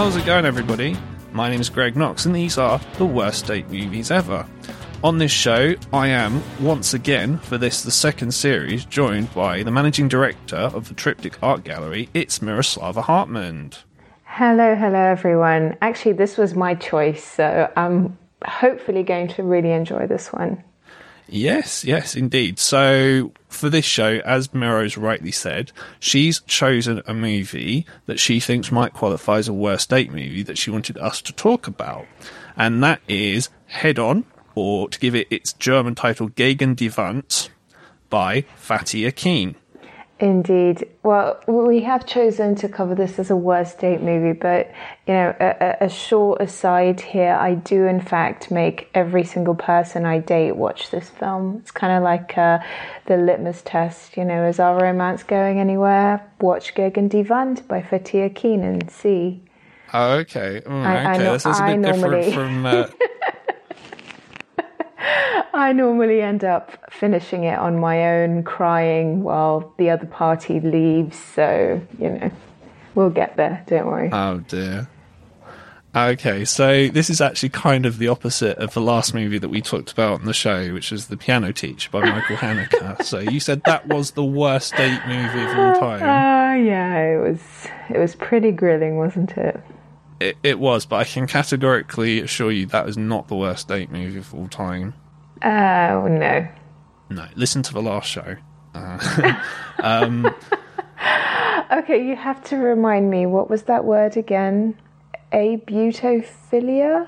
How's it going, everybody? My name is Greg Knox, and these are the worst date movies ever. On this show, I am, once again, for this, the second series, joined by the managing director of the Triptych Art Gallery. It's Miroslava Hartman. Hello, everyone. Actually, this was my choice, so I'm hopefully going to really enjoy this one. Yes, indeed. So, for this show, as Miro's rightly said, she's chosen a movie that she thinks might qualify as a worst date movie that she wanted us to talk about. And that is Head On, or to give it its German title, Gegen die Wand, by Fatih Akin. Indeed. Well, we have chosen to cover this as a worst date movie, but, you know, a short aside here, I do in fact make every single person I date watch this film. It's kind of like the litmus test, you know, is our romance going anywhere? Watch Gegen die Wand by Fatih Akin and see. Oh, okay. That's a bit different from... I normally end up finishing it on my own, crying while the other party leaves. So, you know, we'll get there. Don't worry. Oh, dear. Okay, so this is actually kind of the opposite of the last movie that we talked about on the show, which was The Piano Teacher by Michael Haneke. So you said that was the worst date movie of all time. Yeah, it was pretty grilling, wasn't it? It was, but I can categorically assure you that is not the worst date movie of all time. Oh, no. No, listen to the last show. Okay, you have to remind me, what was that word again? Abutophilia?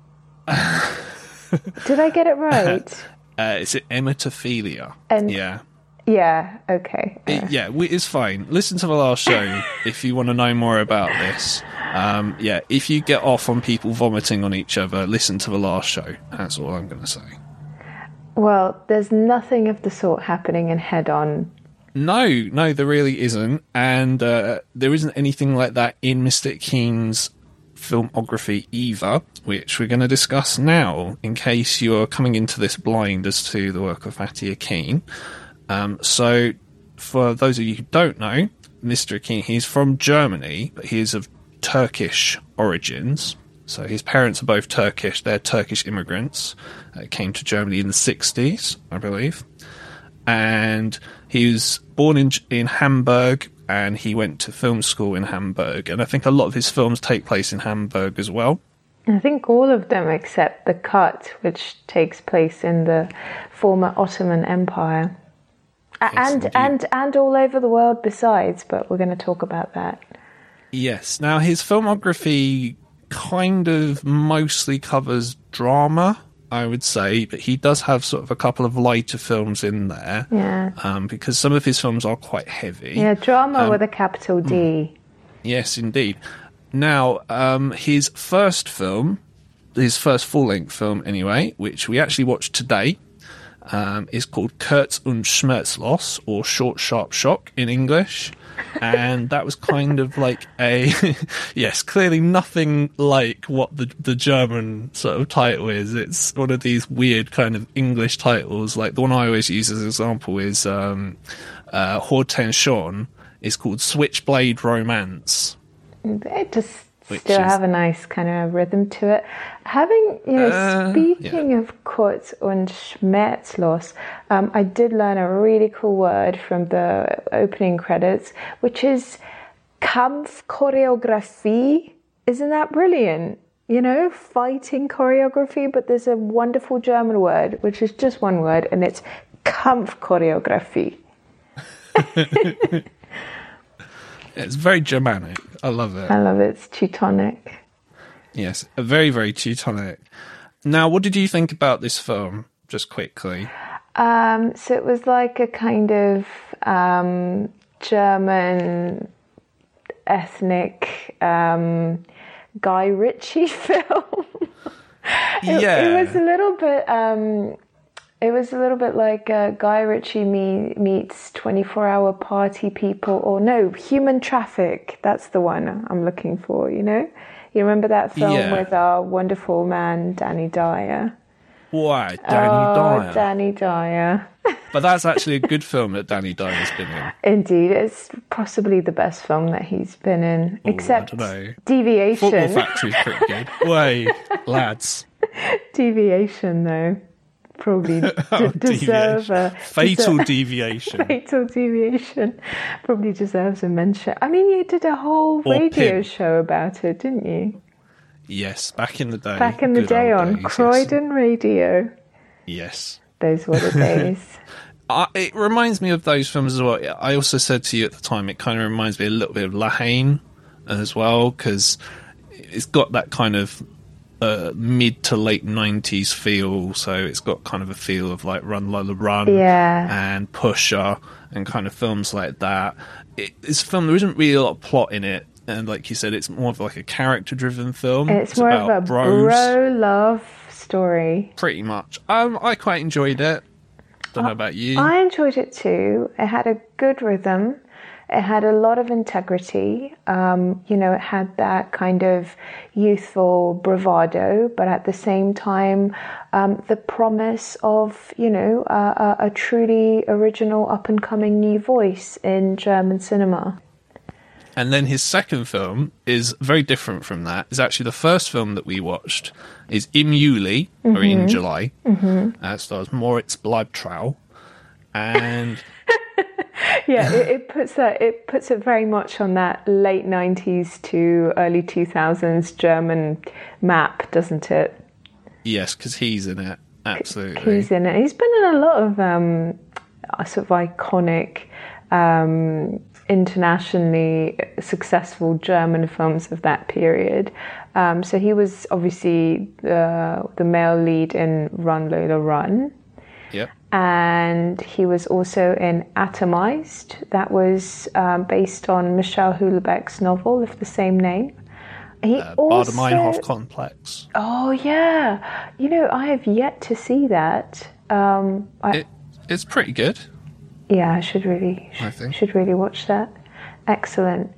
Did I get it right? It's emetophilia. Yeah. Yeah, okay. It's fine. Listen to the last show if you want to know more about this. If you get off on people vomiting on each other, listen to the last show. That's all I'm going to say. Well, there's nothing of the sort happening in Head On. No, there really isn't. And there isn't anything like that in Mr. Akin's filmography either, which we're going to discuss now, in case you're coming into this blind as to the work of Fatih Akin. So, for those of you who don't know, Mr. Akin, he's from Germany, but he is of Turkish origins. So his parents are both Turkish. They're Turkish immigrants. Came to Germany in the 60s, I believe. And he was born in Hamburg, and he went to film school in Hamburg. And I think a lot of his films take place in Hamburg as well. I think all of them except The Cut, which takes place in the former Ottoman Empire. Yes, and all over the world besides, but we're going to talk about that. Yes. Now, his filmography kind of mostly covers drama, I would say, but he does have sort of a couple of lighter films in there. Yeah. Because some of his films are quite heavy. Yeah, drama with a capital D. Yes, indeed. Now, his first film, his first full-length film anyway, which we actually watched today, is called Kurz und Schmerzlos, or Short Sharp Shock in English. And that was kind of like yes, clearly nothing like what the German sort of title is. It's one of these weird kind of English titles. Like the one I always use as an example is Hortension is called Switchblade Romance. It just still have a nice kind of rhythm to it. Having, speaking of Kurz und Schmerzlos, I did learn a really cool word from the opening credits, which is Kampfchoreografie. Isn't that brilliant? You know, fighting choreography, but there's a wonderful German word, which is just one word, and it's Kampfchoreografie. It's very Germanic. I love it. I love it. It's Teutonic. Yes, very, very Teutonic. Now, what did you think about this film, just quickly? So it was like a kind of German ethnic Guy Ritchie film. It was a little bit... It was a little bit like Guy Ritchie meets 24-Hour Party People, or no, Human Traffic. That's the one I'm looking for, you know? You remember that film with our wonderful man, Danny Dyer? Why, Danny Dyer? Danny Dyer. But that's actually a good film that Danny Dyer's been in. Indeed, it's possibly the best film that he's been in, except I don't know. Deviation. Football Factory's pretty good. Way, lads. Deviation, though, probably deserve a... Fatal Deviation. Fatal Deviation probably deserves a mention. I mean, you did a whole radio show about it, didn't you? Yes, back in the day. Back in the day on days, Croydon Radio. Yes. Those were the days. It reminds me of those films as well. I also said to you at the time, it kind of reminds me a little bit of La Haine as well, because it's got that kind of mid to late 90s feel. So it's got kind of a feel of like Run Lola Run and Pusher and kind of films like that. It's a film, there isn't really a lot of plot in it. And like you said, it's more of like a character-driven film. It's more of a bro love story. Pretty much. I quite enjoyed it. Don't know about you. I enjoyed it too. It had a good rhythm. It had a lot of integrity. It had that kind of youthful bravado, but at the same time, the promise of, a truly original, up-and-coming new voice in German cinema. And then his second film is very different from that. It's actually the first film that we watched is Im Juli, or in July. It stars Moritz Bleibtreu. And... it puts it very much on that late 90s to early 2000s German map, doesn't it? Yes, because he's in it. Absolutely. He's in it. He's been in a lot of sort of iconic... internationally successful German films of that period. So he was obviously the male lead in Run Lola Run. Yep. And he was also in Atomized. That was based on Michel Houellebecq's novel of the same name. He also... Baader-Meinhof Complex. Oh, yeah. I have yet to see that. It's pretty good. Yeah, I should really watch that. Excellent.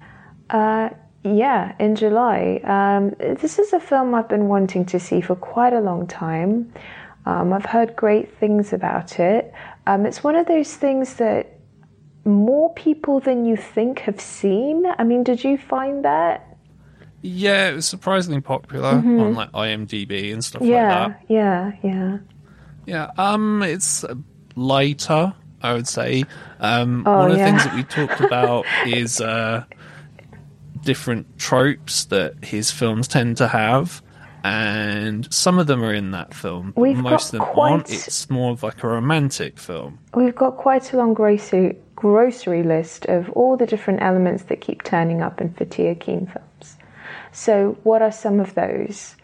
In July. This is a film I've been wanting to see for quite a long time. I've heard great things about it. It's one of those things that more people than you think have seen. I mean, did you find that? Yeah, it was surprisingly popular on like IMDb and stuff like that. Yeah. It's lighter, I would say. One of the things that we talked about is different tropes that his films tend to have, and some of them are in that film, but most of them aren't. It's more of like a romantic film. We've got quite a long grocery list of all the different elements that keep turning up in Fatih Akin films. So what are some of those?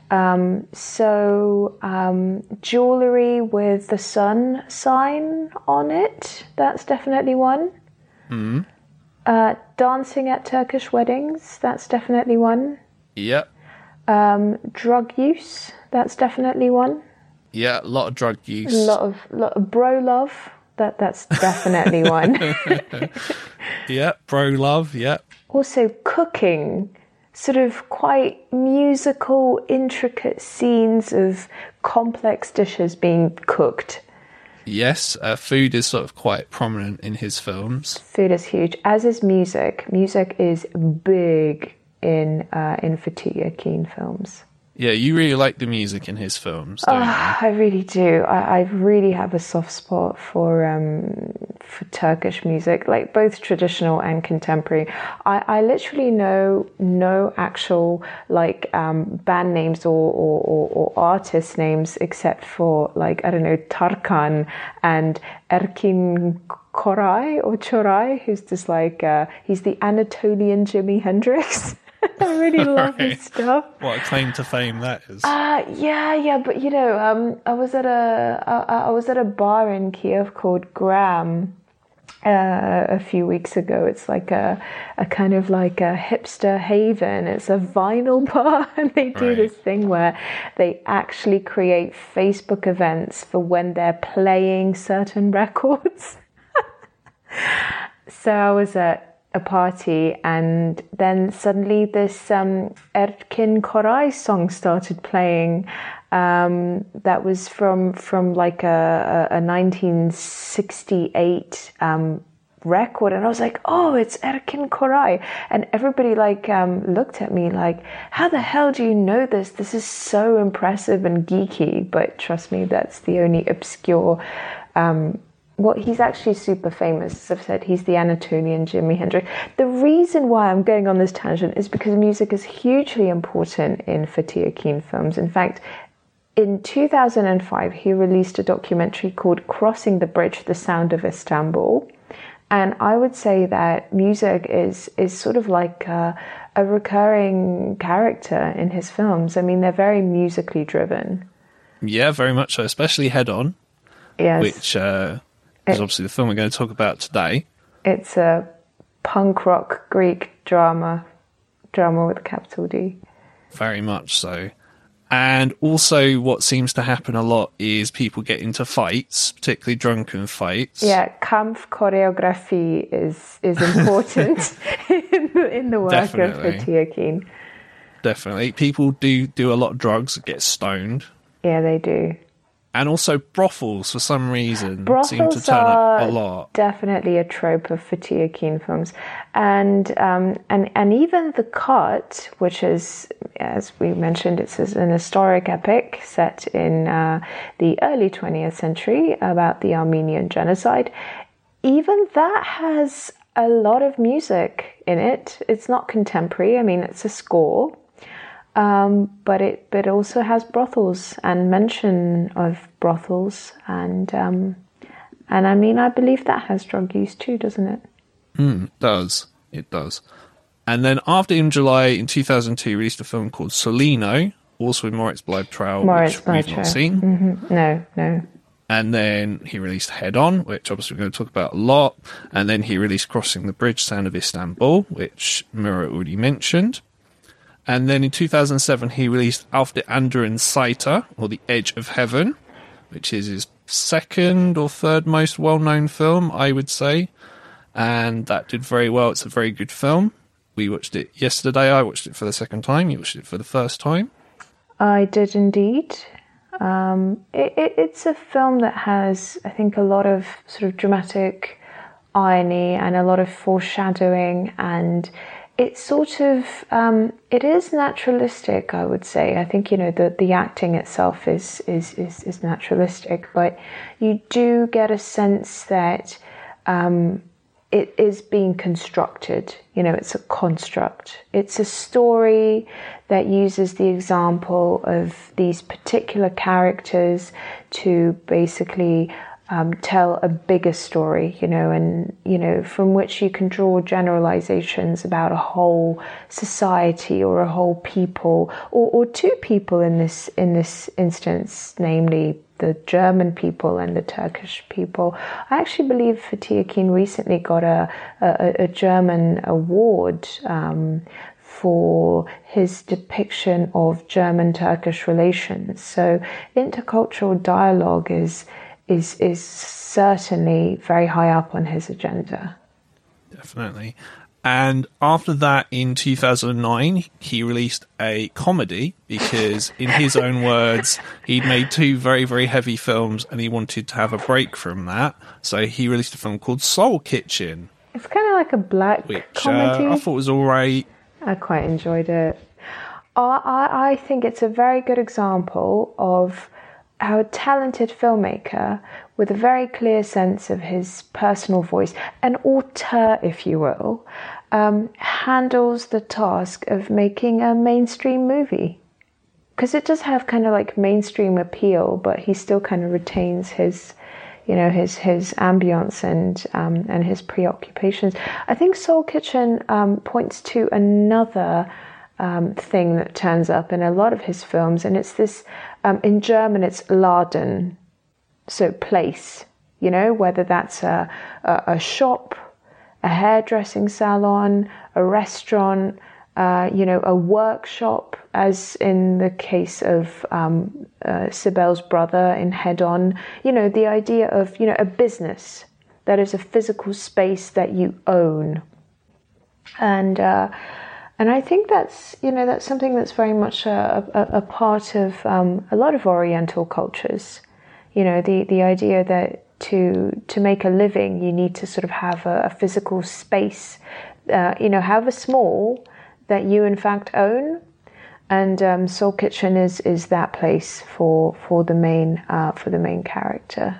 Jewellery with the sun sign on it, that's definitely one. Dancing at Turkish weddings, that's definitely one. Yep. Drug use, that's definitely one. Yeah, a lot of drug use. A lot of bro love, that's definitely one. Yeah, bro love, yeah. Also cooking. Sort of quite musical, intricate scenes of complex dishes being cooked. Yes, food is sort of quite prominent in his films. Food is huge, as is music. Music is big in Fatih Akin films. Yeah, you really like the music in his films, don't you? I really do. I really have a soft spot for Turkish music, like both traditional and contemporary. I literally know no actual band names or artist names except for Tarkan and Erkin Koray, who's just he's the Anatolian Jimi Hendrix. I really love his stuff. What a claim to fame that is. Yeah, but I was at a bar in Kiev called Gram a few weeks ago. It's like a kind of like a hipster haven. It's a vinyl bar, and they do this thing where they actually create Facebook events for when they're playing certain records. So I was at a party, and then suddenly this Erkin Koray song started playing. That was from like a 1968 record, and I was like, oh, it's Erkin Koray, and everybody like looked at me like, how the hell do you know this? This is so impressive and geeky. But trust me, that's the only obscure he's actually super famous. As I've said, he's the Anatolian Jimi Hendrix. The reason why I'm going on this tangent is because music is hugely important in Fatih Akin films. In fact, in 2005, he released a documentary called Crossing the Bridge, The Sound of Istanbul. And I would say that music is sort of like a recurring character in his films. I mean, they're very musically driven. Yeah, very much so, especially Head On. Yes. Which is obviously the film we're going to talk about today. It's a punk rock Greek drama with a capital D. Very much so. And also what seems to happen a lot is people get into fights, particularly drunken fights. Yeah, Kampf choreography is important in the work Definitely. Of Fatih Akin. Definitely. People do a lot of drugs, get stoned. Yeah, they do. And also brothels, for some reason, seem to turn up a lot. Definitely a trope of Fatih Akin films, and even The Cut, which is, as we mentioned, it's an historic epic set in the early 20th century about the Armenian genocide. Even that has a lot of music in it. It's not contemporary. I mean, it's a score. But it also has brothels and mention of brothels, and I mean, I believe that has drug use too, doesn't it? It does. And then after In July in 2002, he released a film called Solino, also with Moritz Bleibtreu, which we've not seen. Mm-hmm. No. And then he released Head On, which obviously we're going to talk about a lot. And then he released Crossing the Bridge, Sound of Istanbul, which Mira already mentioned. And then in 2007, he released Auf der anderen Seite, or The Edge of Heaven, which is his second or third most well-known film, I would say. And that did very well. It's a very good film. We watched it yesterday. I watched it for the second time. You watched it for the first time. I did indeed. It's a film that has, I think, a lot of sort of dramatic irony and a lot of foreshadowing, and it's sort of, it is naturalistic, I would say. I think, the acting itself is naturalistic, but you do get a sense that it is being constructed. It's a construct. It's a story that uses the example of these particular characters to basically tell a bigger story, and from which you can draw generalizations about a whole society or a whole people, or two people in this instance, namely the German people and the Turkish people. I actually believe Fatih Akin recently got a German award for his depiction of German-Turkish relations. So intercultural dialogue is certainly very high up on his agenda. Definitely. And after that, in 2009, he released a comedy because, in his own words, he'd made two very, very heavy films and he wanted to have a break from that. So he released a film called Soul Kitchen. It's kind of like a black comedy. I thought was all right. I quite enjoyed it. I think it's a very good example of how a talented filmmaker with a very clear sense of his personal voice, an auteur, if you will, handles the task of making a mainstream movie. Because it does have kind of like mainstream appeal, but he still kind of retains his ambience and his preoccupations. I think Soul Kitchen points to another thing that turns up in a lot of his films, and it's this, in German it's Laden, so place, whether that's a shop, a hairdressing salon, a restaurant, a workshop, as in the case of Sibel's brother in Head On. The idea of, a business that is a physical space that you own. And I think that's that's something that's very much a part of a lot of Oriental cultures. The idea that to make a living you need to sort of have a physical space, however small, that you in fact own. And Soul Kitchen is that place for the main character.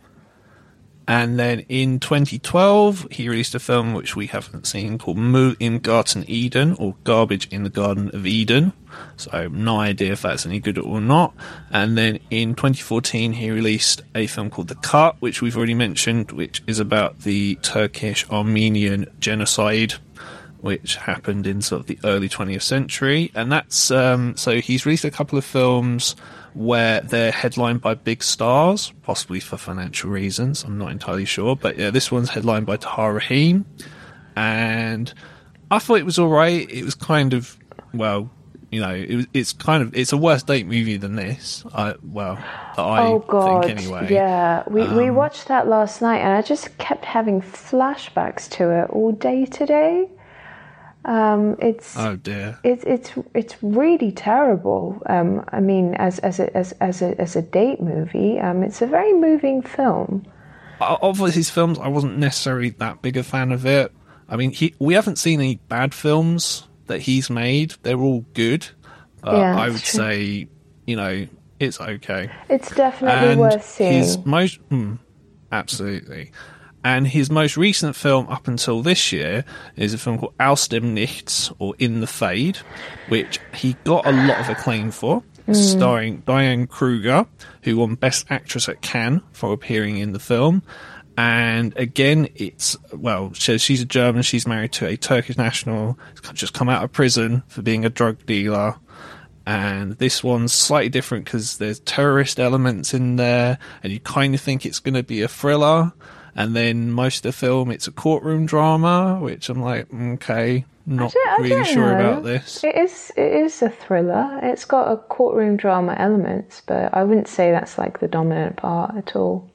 And then in 2012, he released a film which we haven't seen called Moo im Garten Eden, or Garbage in the Garden of Eden. So no idea if that's any good or not. And then in 2014, he released a film called The Cut, which we've already mentioned, which is about the Turkish-Armenian genocide, which happened in sort of the early 20th century. And that's, so he's released a couple of films where they're headlined by big stars, possibly for financial reasons, I'm not entirely sure. But yeah, this one's headlined by Tahar Rahim. And I thought it was alright. It was kind of, well, it's a worse date movie than this. I think anyway. Yeah, we watched that last night and I just kept having flashbacks to it all day today. It's oh dear. It's really terrible. I mean, as a date movie, it's a very moving film. Of his films, I wasn't necessarily that big a fan of it. I mean, we haven't seen any bad films that he's made. They're all good. Yeah, I would say, it's okay. It's definitely worth seeing. Absolutely. And his most recent film up until this year is a film called Aus dem Nichts, or In the Fade, which he got a lot of acclaim for, starring Diane Kruger, who won Best Actress at Cannes for appearing in the film. And again, she's a German, she's married to a Turkish national, just come out of prison for being a drug dealer. And this one's slightly different because there's terrorist elements in there, and you kind of think it's going to be a thriller. And then most of the film, it's a courtroom drama, which I'm like, okay, not really sure about this. It is a thriller. It's got a courtroom drama elements, but I wouldn't say that's like the dominant part at all.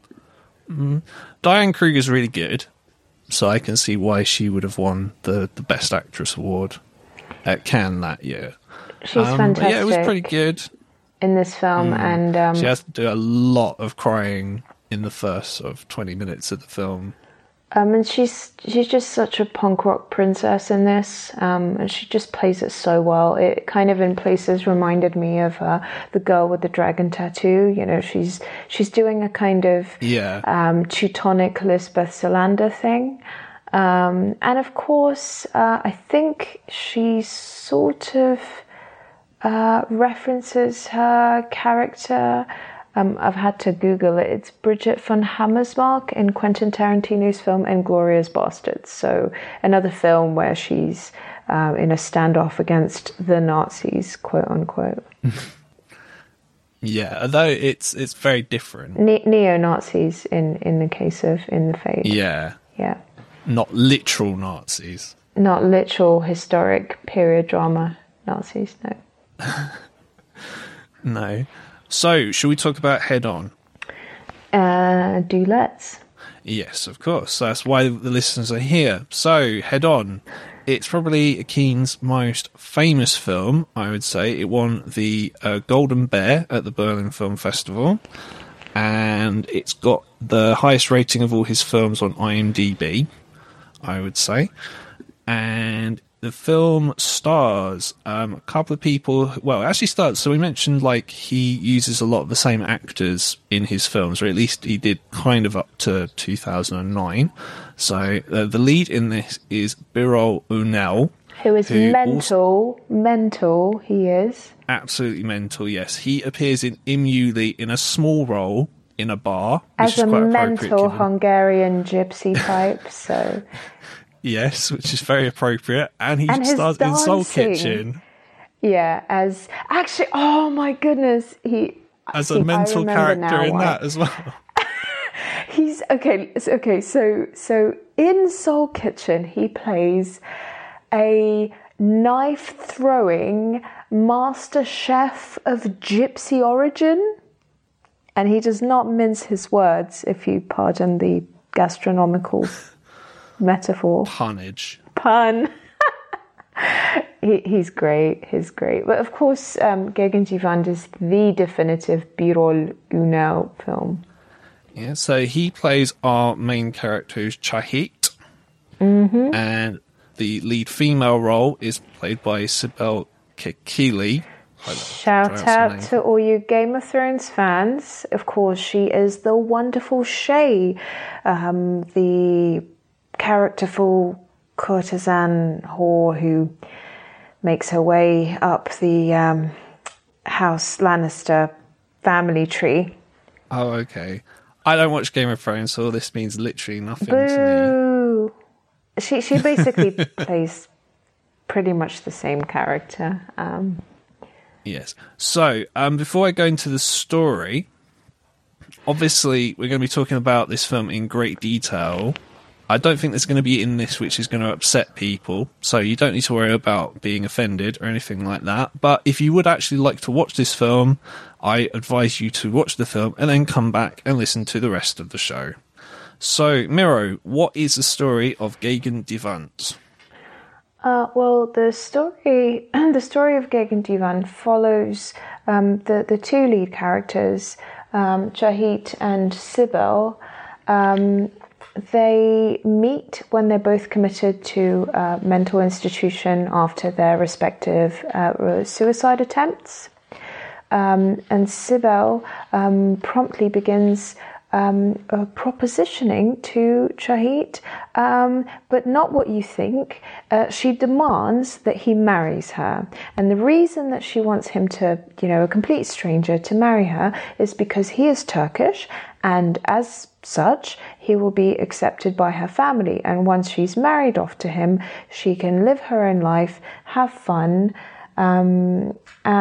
Diane Kruger's really good, so I can see why she would have won the Best Actress award at Cannes that year. She's fantastic. Yeah, it was pretty good in this film, and she has to do a lot of crying in the first sort of 20 minutes of the film. And she's just such a punk rock princess in this, and she just plays it so well. It kind of in places reminded me of the girl with the dragon tattoo. She's doing a kind of Teutonic Lisbeth Salander thing. And of course, I think she sort of references her character. I've had to Google it. It's Bridget von Hammersmark in Quentin Tarantino's film Inglourious Basterds. So another film where she's in a standoff against the Nazis, quote unquote. Yeah, although it's very different. Neo-Nazis in the case of In the Fade. Yeah. Yeah. Not literal Nazis. Not literal historic period drama Nazis, no. No. So, should we talk about Head On? Do let's. Yes, of course. That's why the listeners are here. So, Head On. It's probably Keen's most famous film, I would say. It won the Golden Bear at the Berlin Film Festival. And it's got the highest rating of all his films on IMDb, I would say. And the film stars a couple of people. Well, it actually starts. So we mentioned he uses a lot of the same actors in his films, or at least he did kind of up to 2009. So the lead in this is Birol Unal, who is mental. He is absolutely mental. Yes, he appears in Imuli in a small role in a bar as a mental Hungarian gypsy type. So. Yes, which is very appropriate. And he stars in Soul Kitchen. Yeah, oh my goodness. As a mental character in that as well. He's, okay, so in Soul Kitchen, he plays a knife-throwing master chef of gypsy origin. And he does not mince his words, if you pardon the gastronomical metaphor. Punnage. Pun. He's great. He's great. But of course, Gegendivan is the definitive Birol Ünal film. Yeah, so he plays our main character, who's Chahit, and the lead female role is played by Sibel Kekili. Shout out to all you Game of Thrones fans. Of course, she is the wonderful Shay, the characterful courtesan whore who makes her way up the House Lannister family tree. Oh, okay. I don't watch Game of Thrones, so this means literally nothing to Boo! She basically plays pretty much the same character. Yes. So, before I go into the story, obviously we're going to be talking about this film in great detail. I don't think there's going to be in this which is going to upset people, so you don't need to worry about being offended or anything like that. But if you would actually like to watch this film, I advise you to watch the film and then come back and listen to the rest of the show. So, Miro, what is the story of Gegendivan? Well, the story of Gegendivan follows the two lead characters, Chahit and Sibel. They meet when they're both committed to a mental institution after their respective suicide attempts. And Sibel promptly begins propositioning to Chahit, but not what you think. She demands that he marries her. And the reason that she wants him to, a complete stranger, to marry her is because he is Turkish, and as such, he will be accepted by her family. And once she's married off to him, she can live her own life, have fun, and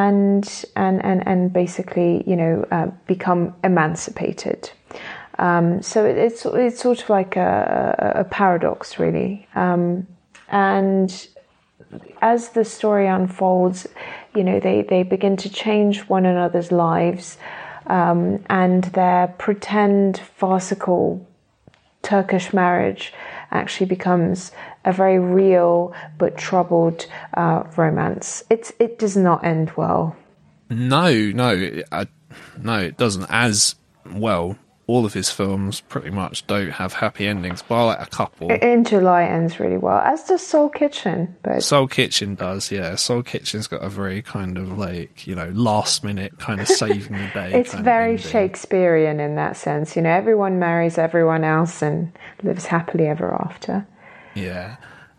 basically, become emancipated. So it's sort of like a paradox, really. And as the story unfolds, they begin to change one another's lives, and their pretend farcical Turkish marriage actually becomes a very real but troubled romance. It does not end well. No, it doesn't. As well, all of his films pretty much don't have happy endings, bar like a couple. In July ends really well, as does Soul Kitchen. But Soul Kitchen does, yeah. Soul Kitchen's got a very kind of last minute kind of saving the day. It's very Shakespearean in that sense. Everyone marries everyone else and lives happily ever after. Yeah.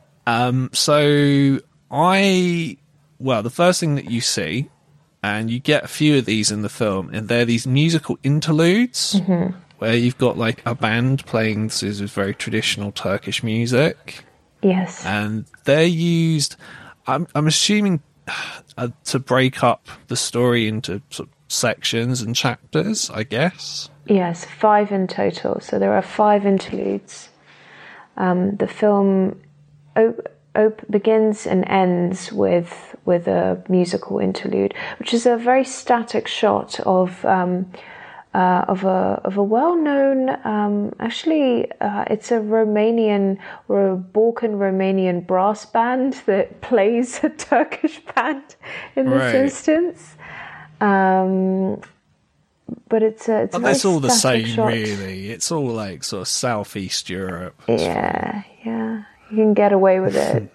So the first thing that you see, and you get a few of these in the film, and they're these musical interludes where you've got like a band playing this is very traditional Turkish music. Yes. And they're used, I'm assuming, to break up the story into sort of sections and chapters, I guess. Yes, 5 in total. So there are 5 interludes. The film begins and ends with a musical interlude, which is a very static shot of a well-known. It's a Romanian or a Balkan Romanian brass band that plays a Turkish band in this instance. But it's all the same, shot. really. It's all like sort of Southeast Europe. Yeah. You can get away with it.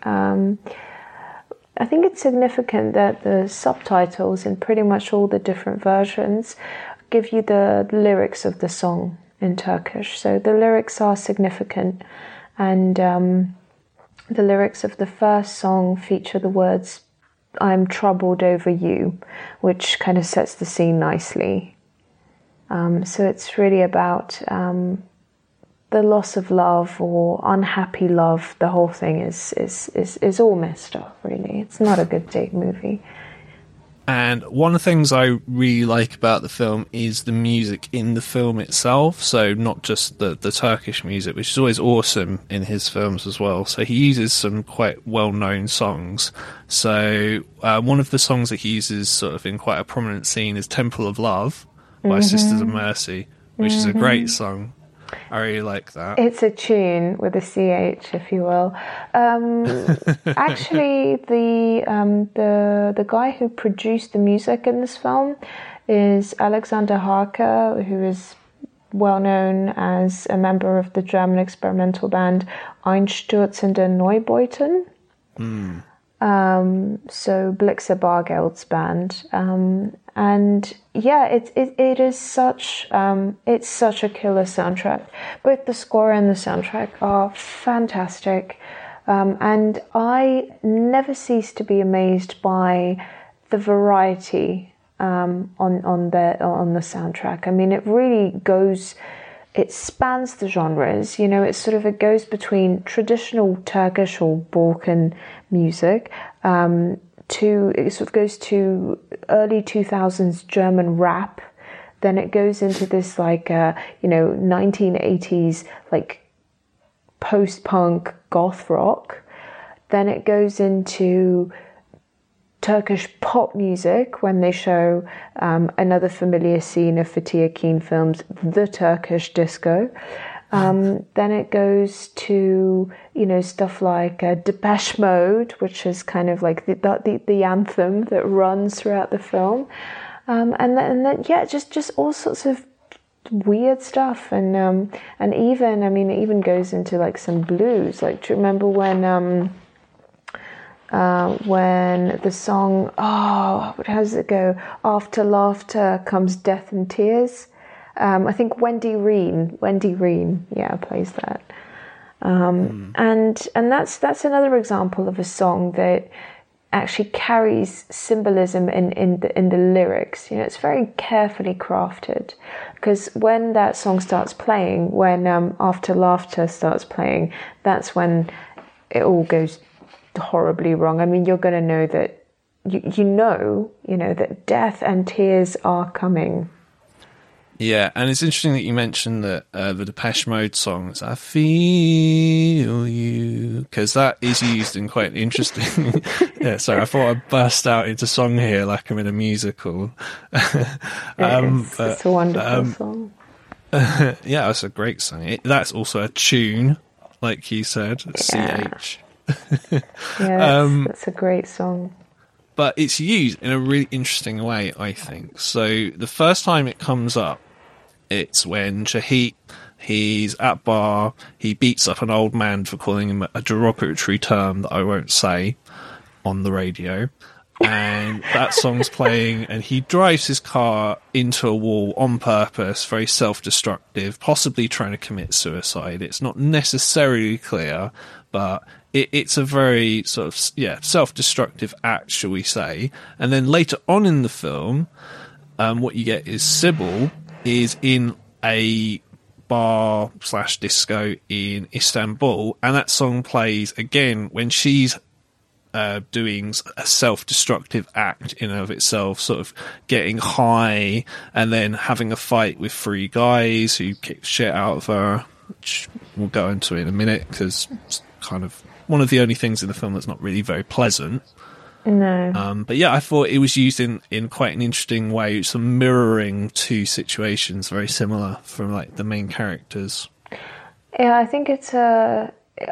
I think it's significant that the subtitles in pretty much all the different versions give you the lyrics of the song in Turkish. So the lyrics are significant. And the lyrics of the first song feature the words, "I'm troubled over you," which kind of sets the scene nicely. So it's really about the loss of love or unhappy love. The whole thing is all messed up, really. It's not a good date movie. And one of the things I really like about the film is the music in the film itself. So not just the Turkish music, which is always awesome in his films as well. So he uses some quite well-known songs. So one of the songs that he uses sort of in quite a prominent scene is Temple of Love by Sisters of Mercy, which is a great song. I really like that. It's a tune with a CH, if you will. Actually, the guy who produced the music in this film is Alexander Harker, who is well known as a member of the German experimental band Einstürzende Neubauten. So Blixa Bargeld's band, and yeah, it is such it's such a killer soundtrack. Both the score and the soundtrack are fantastic, and I never cease to be amazed by the variety on the soundtrack. I mean, it really goes. It spans the genres, you know, it goes between traditional Turkish or Balkan music it sort of goes to early 2000s German rap. Then it goes into this 1980s post-punk goth rock. Then it goes into Turkish pop music when they show another familiar scene of Fatih Akin films, the Turkish disco. Then it goes to, stuff like Depeche Mode, which is kind of like the anthem that runs throughout the film. And then just all sorts of weird stuff. And even, it even goes into like some blues. Like, do you remember when the song, how does it go? After laughter comes death and tears. I think Wendy Reen, plays that. And that's another example of a song that actually carries symbolism in the lyrics. It's very carefully crafted, because when that song starts playing, when After Laughter starts playing, that's when it all goes horribly wrong. You're going to know that you know that death and tears are coming. Yeah, and it's interesting that you mentioned that the Depeche Mode songs, I Feel You, because that is used in quite interesting... yeah, sorry, I thought I'd burst out into song here like I'm in a musical. It's a wonderful song. Yeah, it's a great song. That's also a tune, like you said, CH. Yeah, that's a great song. But it's used in a really interesting way, I think. So the first time it comes up, it's when Shahid, he's at bar, he beats up an old man for calling him a derogatory term that I won't say on the radio. And that song's playing, and he drives his car into a wall on purpose, very self-destructive, possibly trying to commit suicide. It's not necessarily clear, but it's a very sort of, self-destructive act, shall we say. And then later on in the film, what you get is Sybil is in a bar / disco in Istanbul, and that song plays again when she's doing a self-destructive act in and of itself, sort of getting high and then having a fight with 3 guys who kick shit out of her, which we'll go into in a minute, because it's kind of one of the only things in the film that's not really very pleasant. No. But yeah, I thought it was used in quite an interesting way. It's mirroring 2 situations very similar from like the main characters. Yeah, I think it's to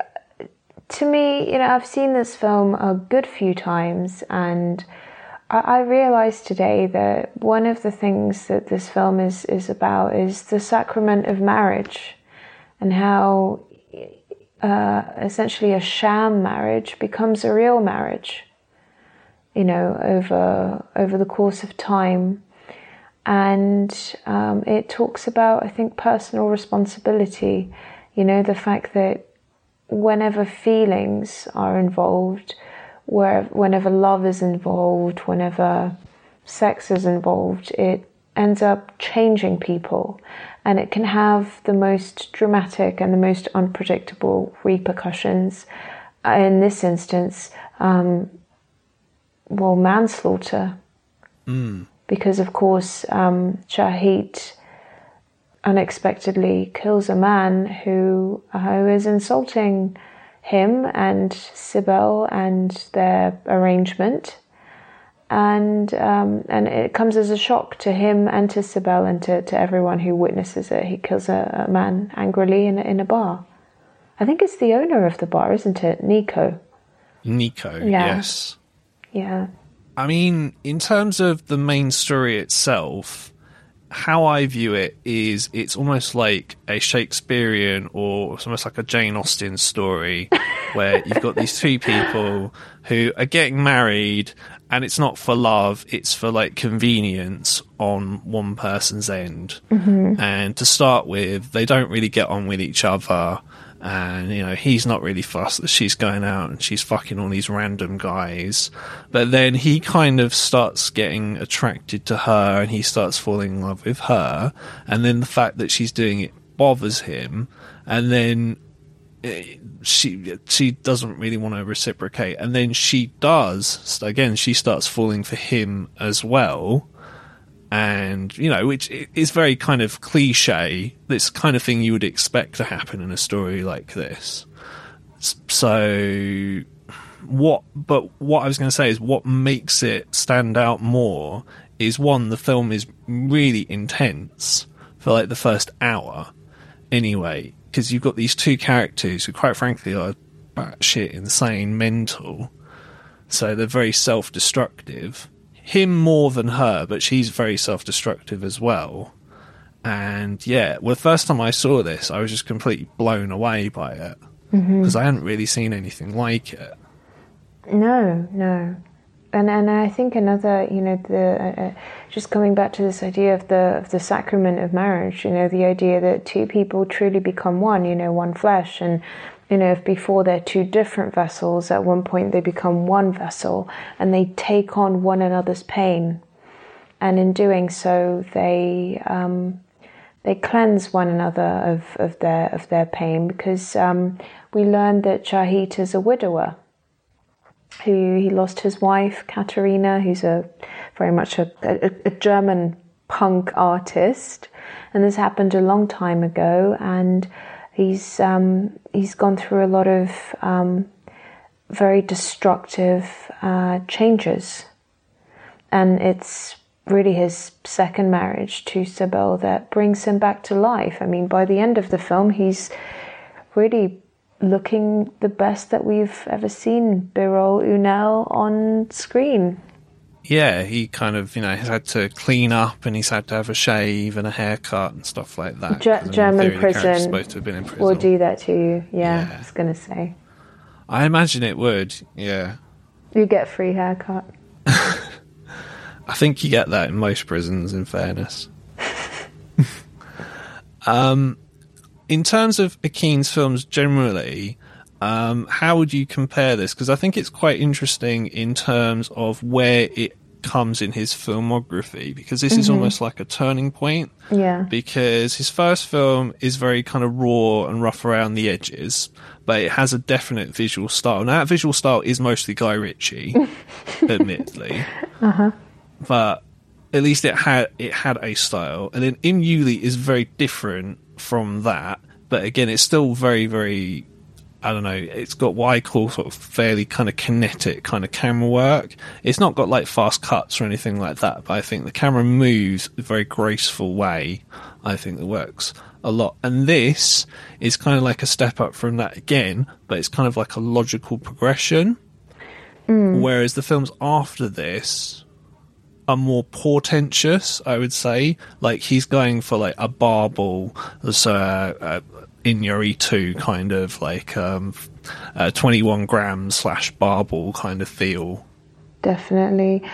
me, I've seen this film a good few times, and I realised today that one of the things that this film is about is the sacrament of marriage, and how essentially a sham marriage becomes a real marriage, over the course of time. And it talks about, I think, personal responsibility, the fact that whenever feelings are involved, whenever love is involved, whenever sex is involved, it ends up changing people, and it can have the most dramatic and the most unpredictable repercussions. In this instance, manslaughter. Because of course Shahid unexpectedly kills a man who is insulting him and Sybil and their arrangement, and it comes as a shock to him and to Sibel and to everyone who witnesses it. He kills a man angrily in a bar. I think it's the owner of the bar, isn't it? Nico, yes. Yeah. I mean, in terms of the main story itself, how I view it is it's almost like a Shakespearean, or it's almost like a Jane Austen story where you've got these two people who are getting married, and it's not for love, it's for like convenience on one person's end. And to start with, they don't really get on with each other. And, you know, he's not really fussed that she's going out and she's fucking all these random guys. But then he kind of starts getting attracted to her and he starts falling in love with her. And then the fact that she's doing it bothers him. And then she doesn't really want to reciprocate. And then she does. Again, she starts falling for him as well. And, you know, which is very kind of cliche, this kind of thing you would expect to happen in a story like this. So, what I was going to say is what makes it stand out more is, one, the film is really intense for like the first hour anyway, because you've got these two characters who quite frankly are batshit insane mental. So they're very self-destructive. Him more than her, but she's very self-destructive as well. And yeah, well, the first time I saw this, I was just completely blown away by it, because I hadn't really seen anything like it. No. And I think another, you know, the just coming back to this idea of the sacrament of marriage, you know, the idea that two people truly become one, you know, one flesh. And you know, if before they're two different vessels, at one point they become one vessel and they take on one another's pain. And in doing so, they cleanse one another of their pain, because we learned that Shahid is a widower. He lost his wife, Katerina, who's very much a German punk artist. And this happened a long time ago, and he's gone through a lot of very destructive changes, and it's really his second marriage to Sibel that brings him back to life. I mean, by the end of the film, he's really looking the best that we've ever seen Birol Unal on screen. Yeah, he kind of, you know, has had to clean up and he's had to have a shave and a haircut and stuff like that. German prison supposed to have been in prison will do that to you. Yeah, I was going to say. I imagine it would, yeah. You get a free haircut. I think you get that in most prisons, in fairness. In terms of Akeen's films generally, how would you compare this? Because I think it's quite interesting in terms of where it comes in his filmography, because this is almost like a turning point. Yeah. Because his first film is very kind of raw and rough around the edges, but it has a definite visual style. Now, that visual style is mostly Guy Ritchie, admittedly. But at least it had a style. And then Im Yuli is very different from that, but again, it's still very, very, I don't know, it's got what I call sort of fairly kind of kinetic kind of camera work. It's not got like fast cuts or anything like that, but I think the camera moves in a very graceful way. I think that works a lot. And this is kind of like a step up from that again, but it's kind of like a logical progression. Whereas the films after this are more portentous, I would say. Like, he's going for like a barbel, so Inyari 2 kind of like 21 grams / barbel kind of feel. Definitely.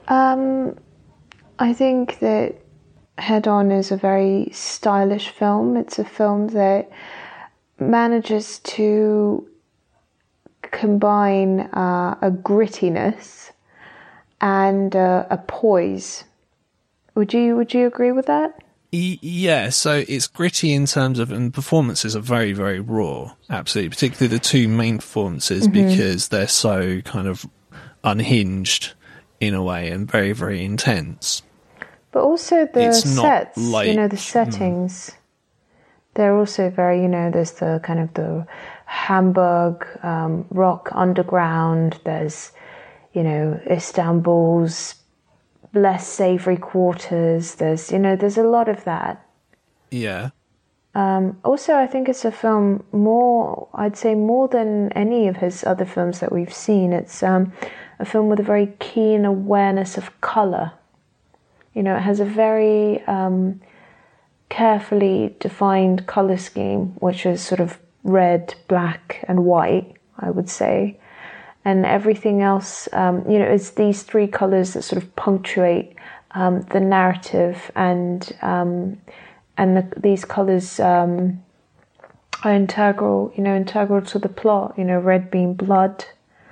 I think that Head On is a very stylish film. It's a film that manages to combine a grittiness and a poise. Would you agree with that? Yeah, so it's gritty in terms of, and performances are very, very raw. Absolutely, particularly the two main performances, because they're so kind of unhinged in a way and very, very intense. But also the sets, like, you know, the settings. They're also very, you know, there's the kind of the Hamburg rock underground. There's, Istanbul's less savoury quarters. There's a lot of that. Yeah. Also, I think it's a film I'd say more than any of his other films that we've seen. It's a film with a very keen awareness of colour. It has a very carefully defined colour scheme, which is sort of red, black and white, I would say. And everything else, it's these three colours that sort of punctuate the narrative, and these colours are integral to the plot. Red being blood.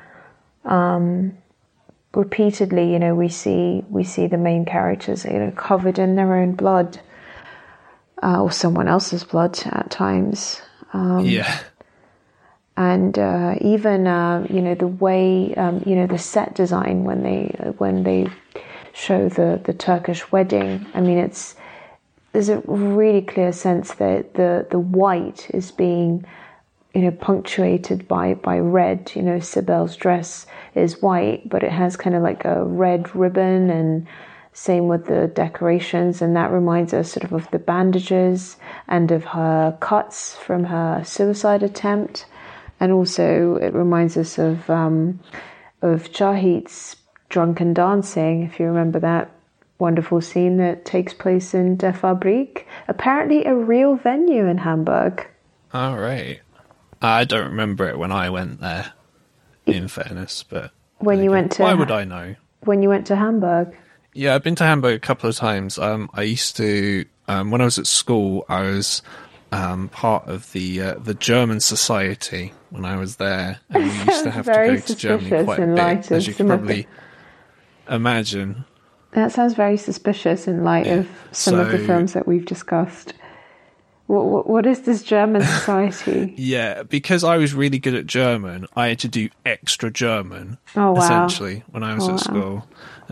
Repeatedly, we see the main characters, covered in their own blood, or someone else's blood at times. Yeah. And even the way the set design when they show the Turkish wedding. I mean, there's a really clear sense that the white is being punctuated by red. Sibel's dress is white, but it has kind of like a red ribbon, and same with the decorations, and that reminds us sort of the bandages and of her cuts from her suicide attempt. And also it reminds us of Shahid's drunken dancing, if you remember that wonderful scene that takes place in Der Fabrik, apparently a real venue in Hamburg. All right. I don't remember it when I went there, in fairness, but... Why would I know? When you went to Hamburg? Yeah, I've been to Hamburg a couple of times. I used to... when I was at school, I was... part of the German society when I was there, and we used to have to go to Germany quite a bit, as you can probably imagine. That sounds very suspicious in light of some of the films that we've discussed. What is this German society? Yeah, because I was really good at German, I had to do extra German, essentially, when I was at school.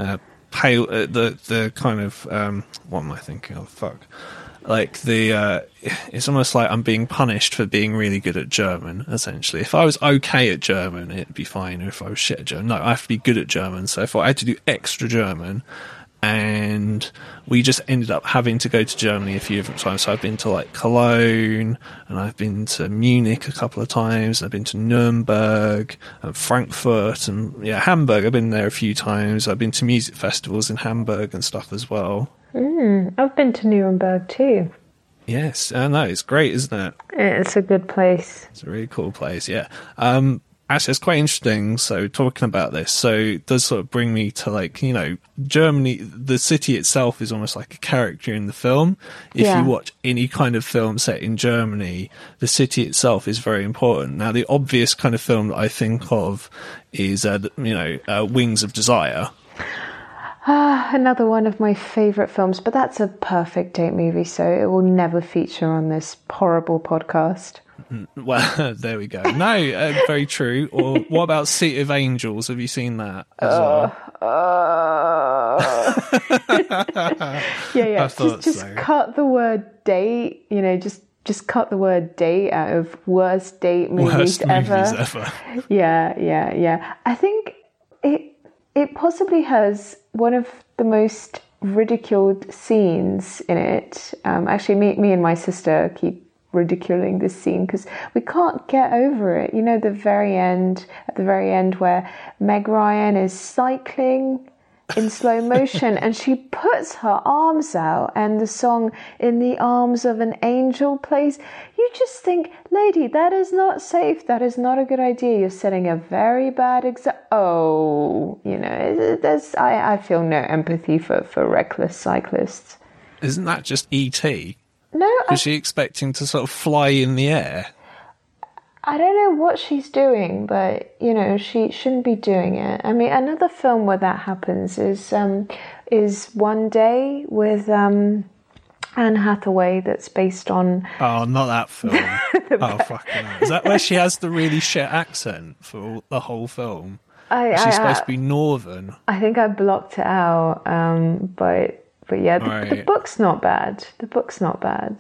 The kind of, what am I thinking of? Fuck. Like it's almost like I'm being punished for being really good at German, essentially. If I was okay at German, it'd be fine. If I was shit at German, no, I have to be good at German. So I had to do extra German, and we just ended up having to go to Germany a few different times. So I've been to like Cologne, and I've been to Munich a couple of times. I've been to Nuremberg and Frankfurt, and Hamburg. I've been there a few times. I've been to music festivals in Hamburg and stuff as well. I've been to Nuremberg too. Yes, I know, it's great, isn't it? It's a good place. It's a really cool place, yeah. Actually, it's quite interesting, so talking about this, so it does sort of bring me to Germany, the city itself is almost like a character in the film. If you watch any kind of film set in Germany, the city itself is very important. Now, the obvious kind of film that I think of is, Wings of Desire. Another one of my favourite films, but that's a perfect date movie, so it will never feature on this horrible podcast. Well, there we go. No, very true. Or what about City of Angels? Have you seen that as well? Yeah. Just cut the word date, just cut the word date out of worst date movies ever. Yeah. I think it possibly has one of the most ridiculed scenes in it. Actually, me and my sister keep ridiculing this scene because we can't get over it. At the very end where Meg Ryan is cycling in slow motion and she puts her arms out and the song In the Arms of an Angel plays. You just think, lady, that is not safe. That is not a good idea. You're setting a very bad example. I feel no empathy for reckless cyclists. Isn't that just E.T.? No. Is she expecting to sort of fly in the air? I don't know what she's doing, but, she shouldn't be doing it. I mean, another film where that happens is One Day with Anne Hathaway, that's based on... Oh, not that film. Fucking hell. Is that where she has the really shit accent for the whole film? She's supposed to be northern. I think I blocked it out, but yeah, the book's not bad.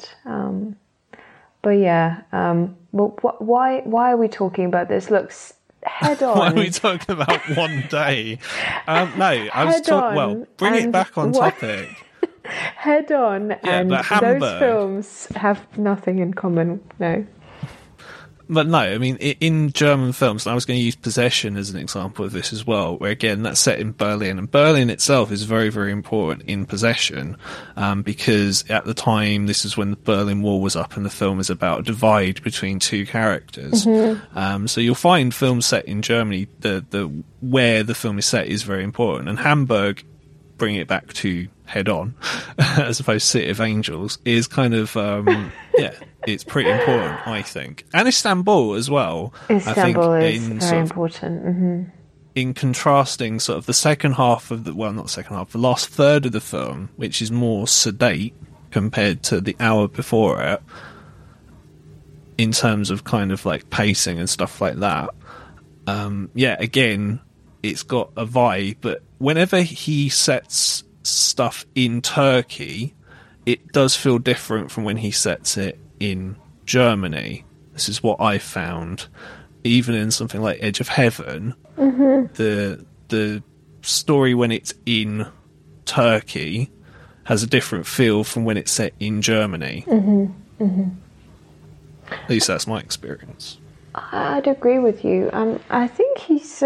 But yeah, well, why are we talking about this? Look, Head On. Why are we talking about one day? No, I was talking. Well, bring it back on topic. Head On and those films have nothing in common. No. But no, I mean, in German films, and I was going to use Possession as an example of this as well, where again, that's set in Berlin, and Berlin itself is very, very important in Possession, because at the time, this is when the Berlin Wall was up, and the film is about a divide between two characters. Mm-hmm. So you'll find films set in Germany, the where the film is set is very important, and Hamburg, bring it back to Head On, as opposed to City of Angels, is kind of, it's pretty important, I think. And Istanbul as well. Istanbul is very important. Mm-hmm. In contrasting sort of the second half of the last third of the film, which is more sedate compared to the hour before it, in terms of kind of like pacing and stuff like that. Again, it's got a vibe, but whenever he sets stuff in Turkey, it does feel different from when he sets it in Germany. This is what I found. Even in something like Edge of Heaven, mm-hmm. the story when it's in Turkey has a different feel from when it's set in Germany. Mm-hmm. Mm-hmm. At least that's my experience. I'd agree with you. I think he's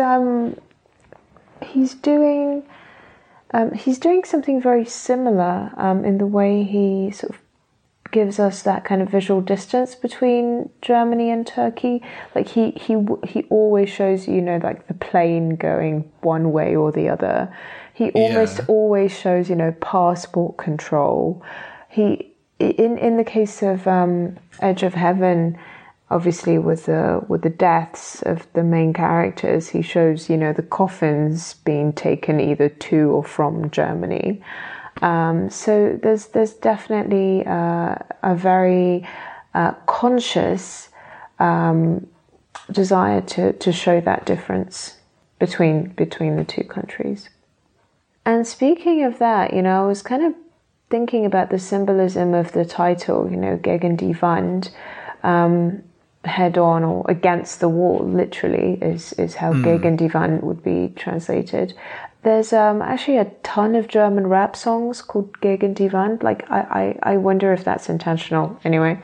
doing something very similar in the way he sort of gives us that kind of visual distance between Germany and Turkey. Like he always shows like the plane going one way or the other. He always shows passport control. He in the case of Edge of Heaven, obviously with the deaths of the main characters, he shows the coffins being taken either to or from Germany. So there's definitely a very conscious desire to show that difference between the two countries. And speaking of that, I was kind of thinking about the symbolism of the title, Gegen die Wand. Head on or against the wall, literally, is how Gegen die Wand would be translated. There's actually a ton of German rap songs called Gegen die Wand. Like, I wonder if that's intentional. Anyway,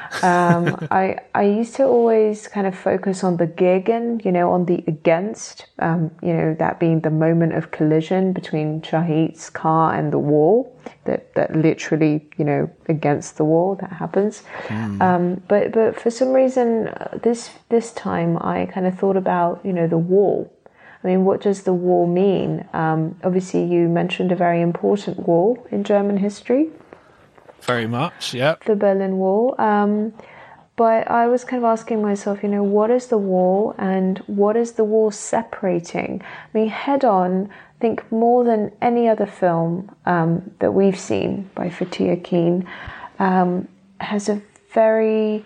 I used to always kind of focus on the Gegen, on the against, that being the moment of collision between Shahid's car and the wall, that literally, against the wall, that happens. But for some reason, this time I kind of thought about, the wall. I mean, what does the wall mean? Obviously, you mentioned a very important wall in German history. Very much, yeah. The Berlin Wall. But I was kind of asking myself, what is the wall and what is the wall separating? I mean, Head On, I think more than any other film that we've seen by Fatih Akin, has a very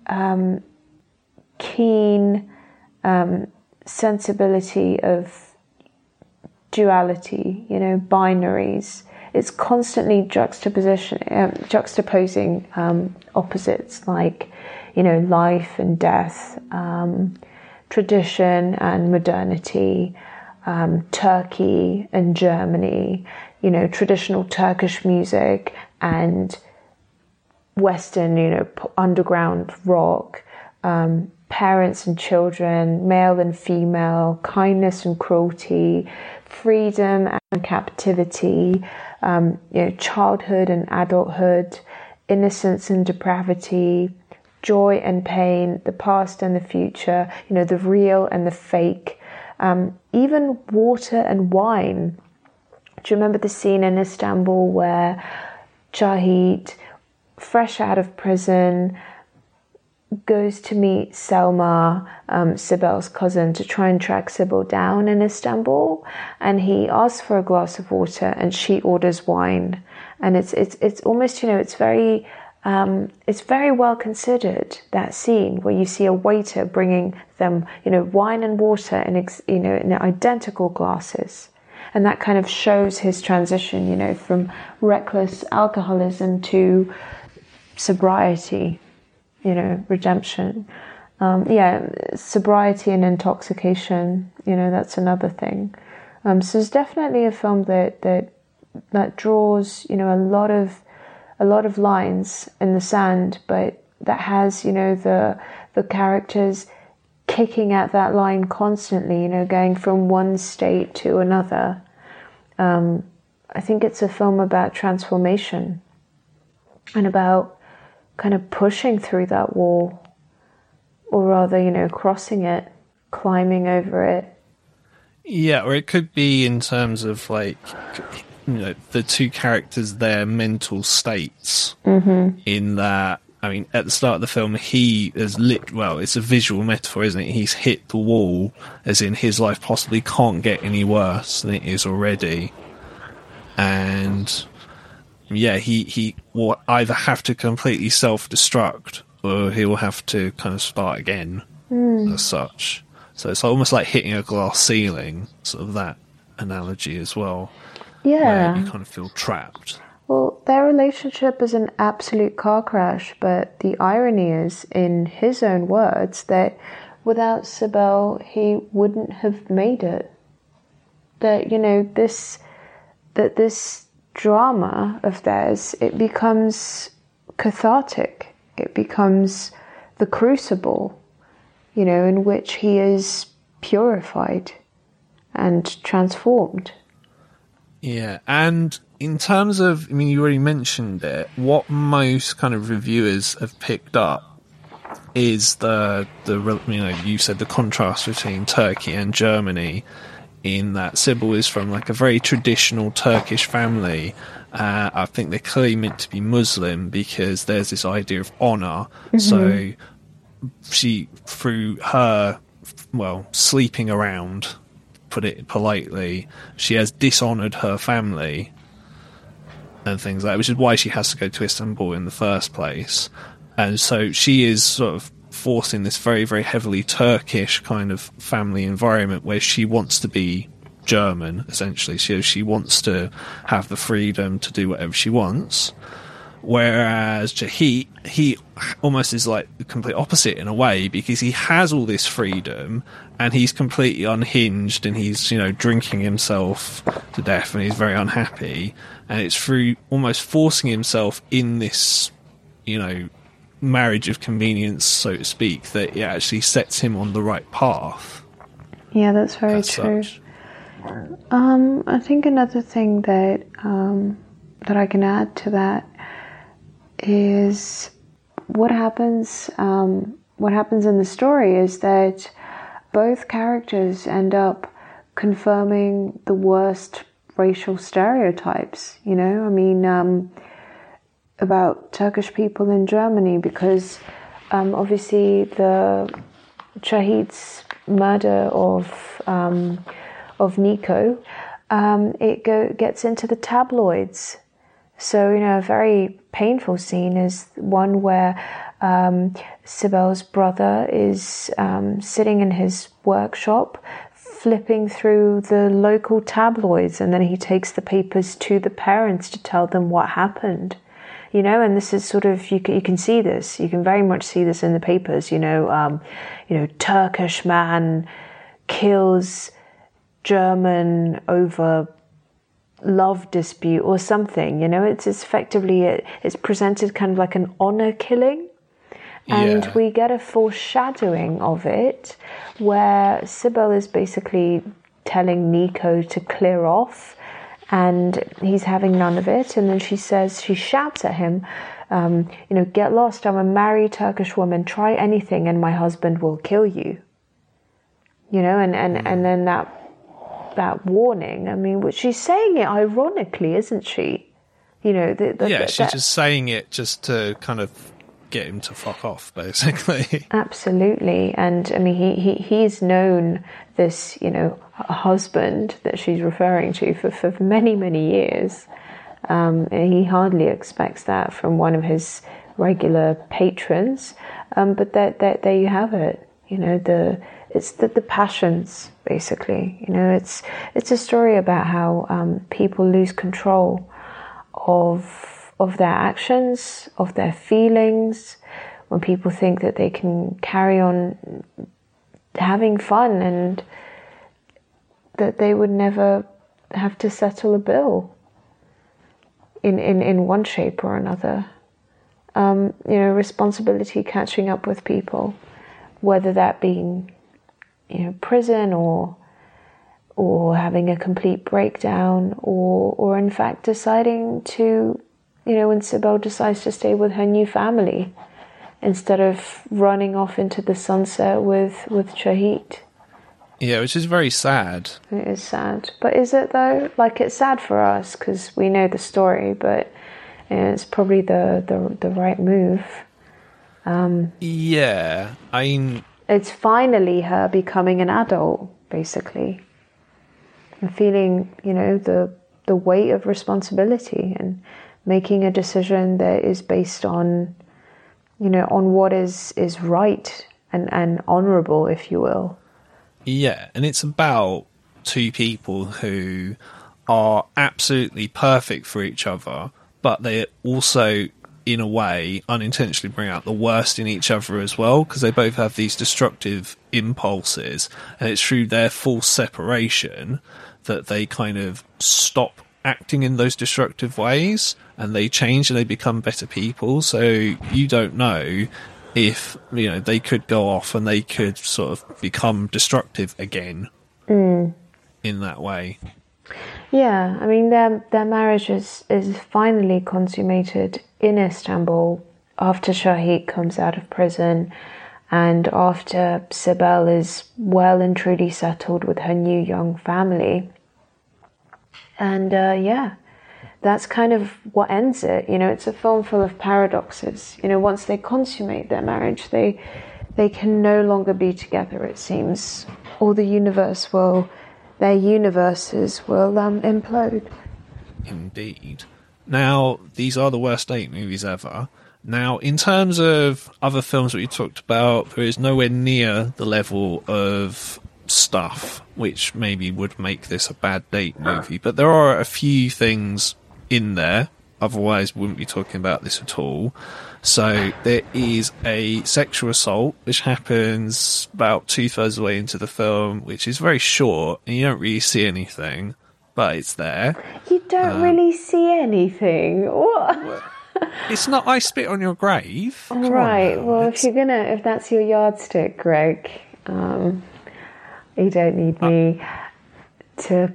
keen sensibility of duality, binaries. It's constantly juxtaposing opposites like, life and death, tradition and modernity, Turkey and Germany, traditional Turkish music and Western, underground rock, parents and children, male and female, kindness and cruelty, freedom and captivity, childhood and adulthood, innocence and depravity, joy and pain, the past and the future, the real and the fake, even water and wine. Do you remember the scene in Istanbul where Shahid, fresh out of prison, goes to meet Selma, Sibel's cousin, to try and track Sibel down in Istanbul, and he asks for a glass of water and she orders wine, and it's almost it's very well considered, that scene where you see a waiter bringing them wine and water in identical glasses, and that kind of shows his transition from reckless alcoholism to sobriety, redemption. Sobriety and intoxication, that's another thing. So it's definitely a film that draws, a lot of lines in the sand, but that has, the characters kicking at that line constantly, going from one state to another. I think it's a film about transformation and about kind of pushing through that wall, or rather, crossing it, climbing over it. Yeah, or it could be in terms of like, the two characters, their mental states. In that, I mean, at the start of the film, he has it's a visual metaphor, isn't it? He's hit the wall, as in his life possibly can't get any worse than it is already. And yeah, he will either have to completely self-destruct, or he'll have to kind of start again, as such. So it's almost like hitting a glass ceiling, sort of that analogy as well. Yeah. Where you kind of feel trapped. Well, their relationship is an absolute car crash, but the irony is, in his own words, that without Sibel, he wouldn't have made it. That, this drama of theirs, it becomes cathartic. It becomes the crucible, in which he is purified and transformed. Yeah, and in terms of, I mean, you already mentioned it, what most kind of reviewers have picked up is you said the contrast between Turkey and Germany, in that Sibel is from like a very traditional Turkish family. I think they're clearly meant to be Muslim because there's this idea of honour. So she, through her, sleeping around, put it politely, she has dishonoured her family and things like that, which is why she has to go to Istanbul in the first place. And so she is sort of forced in this very, very heavily Turkish kind of family environment where she wants to be German, essentially. She wants to have the freedom to do whatever she wants. Whereas Jahit, he almost is like the complete opposite in a way, because he has all this freedom and he's completely unhinged, and he's, drinking himself to death, and he's very unhappy. And it's through almost forcing himself in this, marriage of convenience, so to speak, that it actually sets him on the right path. Yeah, that's very true. I think another thing that I can add to that is what happens in the story is that both characters end up confirming the worst racial stereotypes, about Turkish people in Germany, because obviously the Jahit's murder of Nico, it gets into the tabloids. So, a very painful scene is one where Sibel's brother is sitting in his workshop, flipping through the local tabloids, and then he takes the papers to the parents to tell them what happened. And this is sort of, you can see this, you can very much see this in the papers, Turkish man kills German over love dispute or something, it's effectively, it's presented kind of like an honor killing. And we get a foreshadowing of it where Sibel is basically telling Nico to clear off, and he's having none of it. And then she shouts at him, get lost, I'm a married Turkish woman, try anything and my husband will kill you. And then that warning, I mean, she's saying it ironically, isn't she? She's just saying it just to kind of get him to fuck off, basically. Absolutely. And I mean, he's known this, husband that she's referring to for many, many years. And he hardly expects that from one of his regular patrons. But there you have it. It's the passions, basically. It's a story about how people lose control of their actions, of their feelings, when people think that they can carry on having fun and that they would never have to settle a bill in one shape or another. Responsibility catching up with people, whether that being, prison or having a complete breakdown or in fact deciding to, when Sibel decides to stay with her new family instead of running off into the sunset with Shahid. Yeah, which is very sad. It is sad. But is it though? Like, it's sad for us because we know the story, but it's probably the right move. Yeah, I mean... It's finally her becoming an adult, basically. And feeling, the weight of responsibility and making a decision that is based on, on what is right and honourable, if you will. Yeah, and it's about two people who are absolutely perfect for each other, but they also, in a way, unintentionally bring out the worst in each other as well, because they both have these destructive impulses, and it's through their forced separation that they kind of stop acting in those destructive ways, and they change and they become better people. So you don't know if, they could go off and they could sort of become destructive again in that way. Yeah, I mean, their marriage is finally consummated in Istanbul after Shahid comes out of prison and after Sibel is well and truly settled with her new young family. And that's kind of what ends it. It's a film full of paradoxes. Once they consummate their marriage, they can no longer be together, it seems. Or their universes will implode. Indeed. Now, these are the worst 8 movies ever. Now, in terms of other films that we talked about, there is nowhere near the level of stuff which maybe would make this a bad date movie, but there are a few things in there, otherwise we wouldn't be talking about this at all. So there is a sexual assault which happens about 2/3 of the way into the film, which is very short and you don't really see anything, but it's there. You don't really see anything. What? It's not I Spit on Your Grave. Right, well, if that's your yardstick, Greg, you don't need me to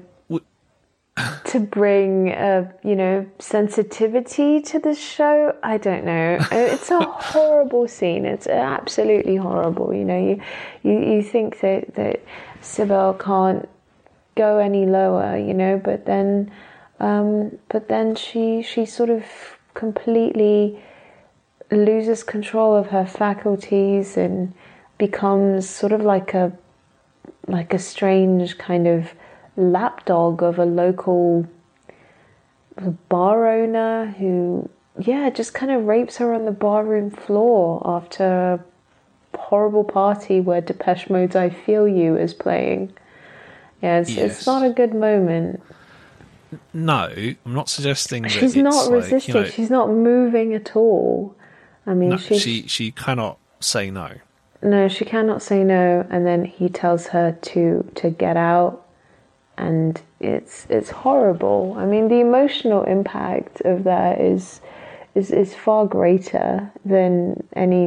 bring sensitivity to the show. I don't know. It's a horrible scene. It's absolutely horrible. You think that Sibel can't go any lower, but then she sort of completely loses control of her faculties and becomes sort of like a strange kind of lapdog of a local bar owner who, just kind of rapes her on the barroom floor after a horrible party where Depeche Mode's I Feel You is playing. It's not a good moment. No, I'm not suggesting that she's not resisting. She's not moving at all. I mean, she cannot say no. No, she cannot say no, and then he tells her to get out, and it's horrible. I mean, the emotional impact of that is far greater than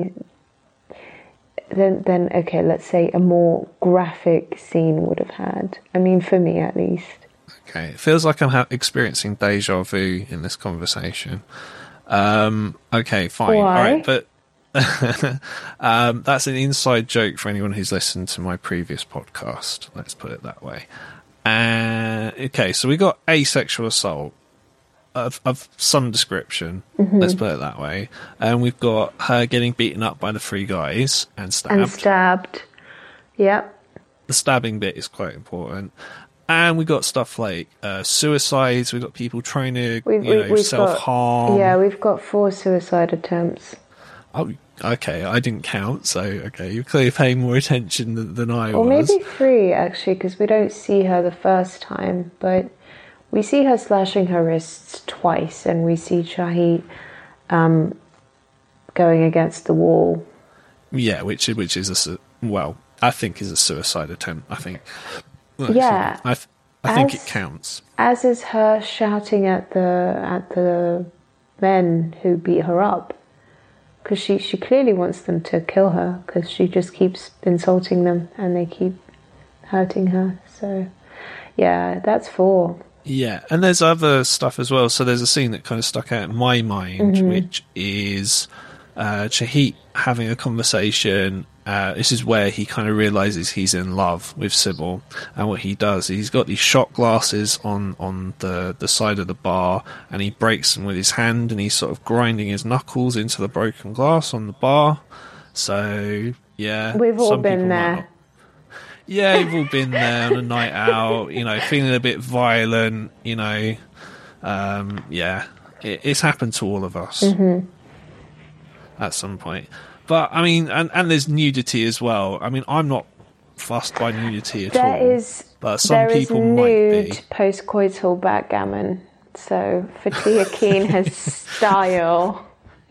let's say a more graphic scene would have had. I mean, for me at least. Okay, it feels like I'm experiencing deja vu in this conversation. Okay, fine. Why? All right, but that's an inside joke for anyone who's listened to my previous podcast. Let's put it that way. Okay, so we got asexual assault of some description. Mm-hmm. Let's put it that way. And we've got her getting beaten up by the 3 guys and stabbed. Yep. The stabbing bit is quite important. And we got stuff like suicides. We've got people trying to self-harm. We've got 4 suicide attempts. Oh, okay. I didn't count, so okay. You're clearly paying more attention than I was. Or maybe 3, actually, because we don't see her the first time. But we see her slashing her wrists twice, and we see Shahid going against the wall. Yeah, which is I think is a suicide attempt. I think. Well, Yeah, I think it counts. As is her shouting at the men who beat her up, because she clearly wants them to kill her, because she just keeps insulting them and they keep hurting her. So, yeah, that's 4. Yeah, and there's other stuff as well. So there's a scene that kind of stuck out in my mind, which is Chahit having a conversation. This is where he kind of realizes he's in love with Sybil, and what he does, he's got these shot glasses on the side of the bar, and he breaks them with his hand, and he's sort of grinding his knuckles into the broken glass on the bar. So yeah, we've all been there. Yeah, we've all been there on a night out, feeling a bit violent, it's happened to all of us at some point. But, I mean, and there's nudity as well. I mean, I'm not fussed by nudity at all. But some people might be. There is nude post-coital backgammon. So, Fatia Keane has style.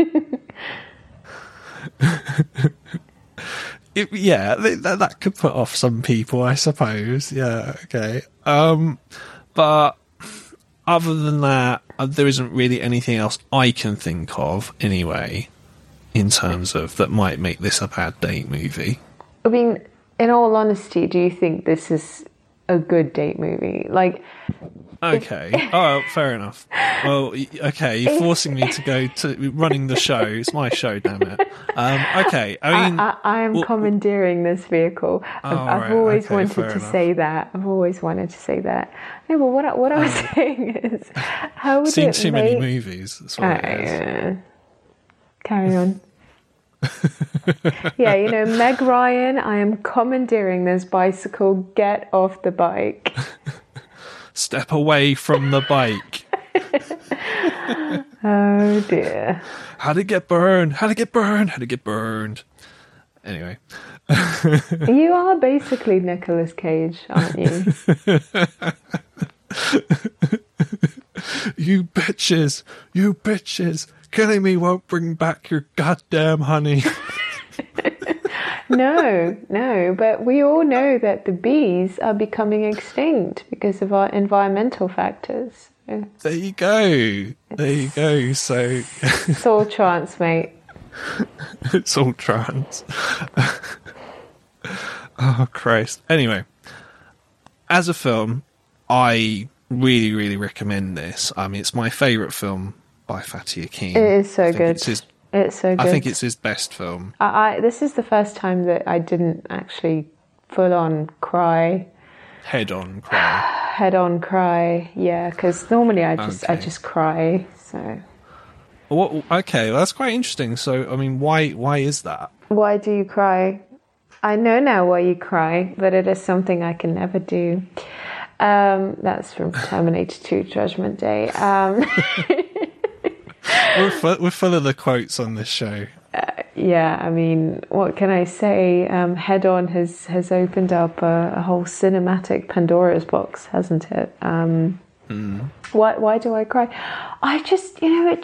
That could put off some people, I suppose. Yeah, okay. But other than that, there isn't really anything else I can think of, anyway, in terms of that might make this a bad date movie. I mean, in all honesty, do you think this is a good date movie? Like, okay. Oh, fair enough. Well, okay, you're forcing me to go to running the show. It's my show, damn it. Okay, I mean, I am commandeering this vehicle. I've always wanted to say that. I've always wanted to say that. No, but what I was saying is, how would seen it too make... many movies. That's what it is. Carry on. Yeah, Meg Ryan, I am commandeering this bicycle. Get off the bike. Step away from the bike. Oh dear. How'd it get burned? How'd it get burned? How'd it get burned? Anyway. You are basically Nicolas Cage, aren't you? You bitches. Killing me won't bring back your goddamn honey. No, but we all know that the bees are becoming extinct because of our environmental factors. So there you go. So it's all trance, mate. It's all trance. Oh, Christ. Anyway, as a film, I really, really recommend this. I mean, it's my favourite film by Fatih Akin. It is so good. It's so good. I think it's his best film. This is the first time that I didn't actually full on cry. Head on cry. Yeah, because normally I just cry. So. Okay, well, that's quite interesting. So, I mean, why is that? Why do you cry? I know now why you cry, but it is something I can never do. That's from Terminator 2 Judgment Day. We're full of the quotes on this show. Yeah, I mean, what can I say? Head On has opened up a whole cinematic Pandora's box, hasn't it? Why do I cry? I just,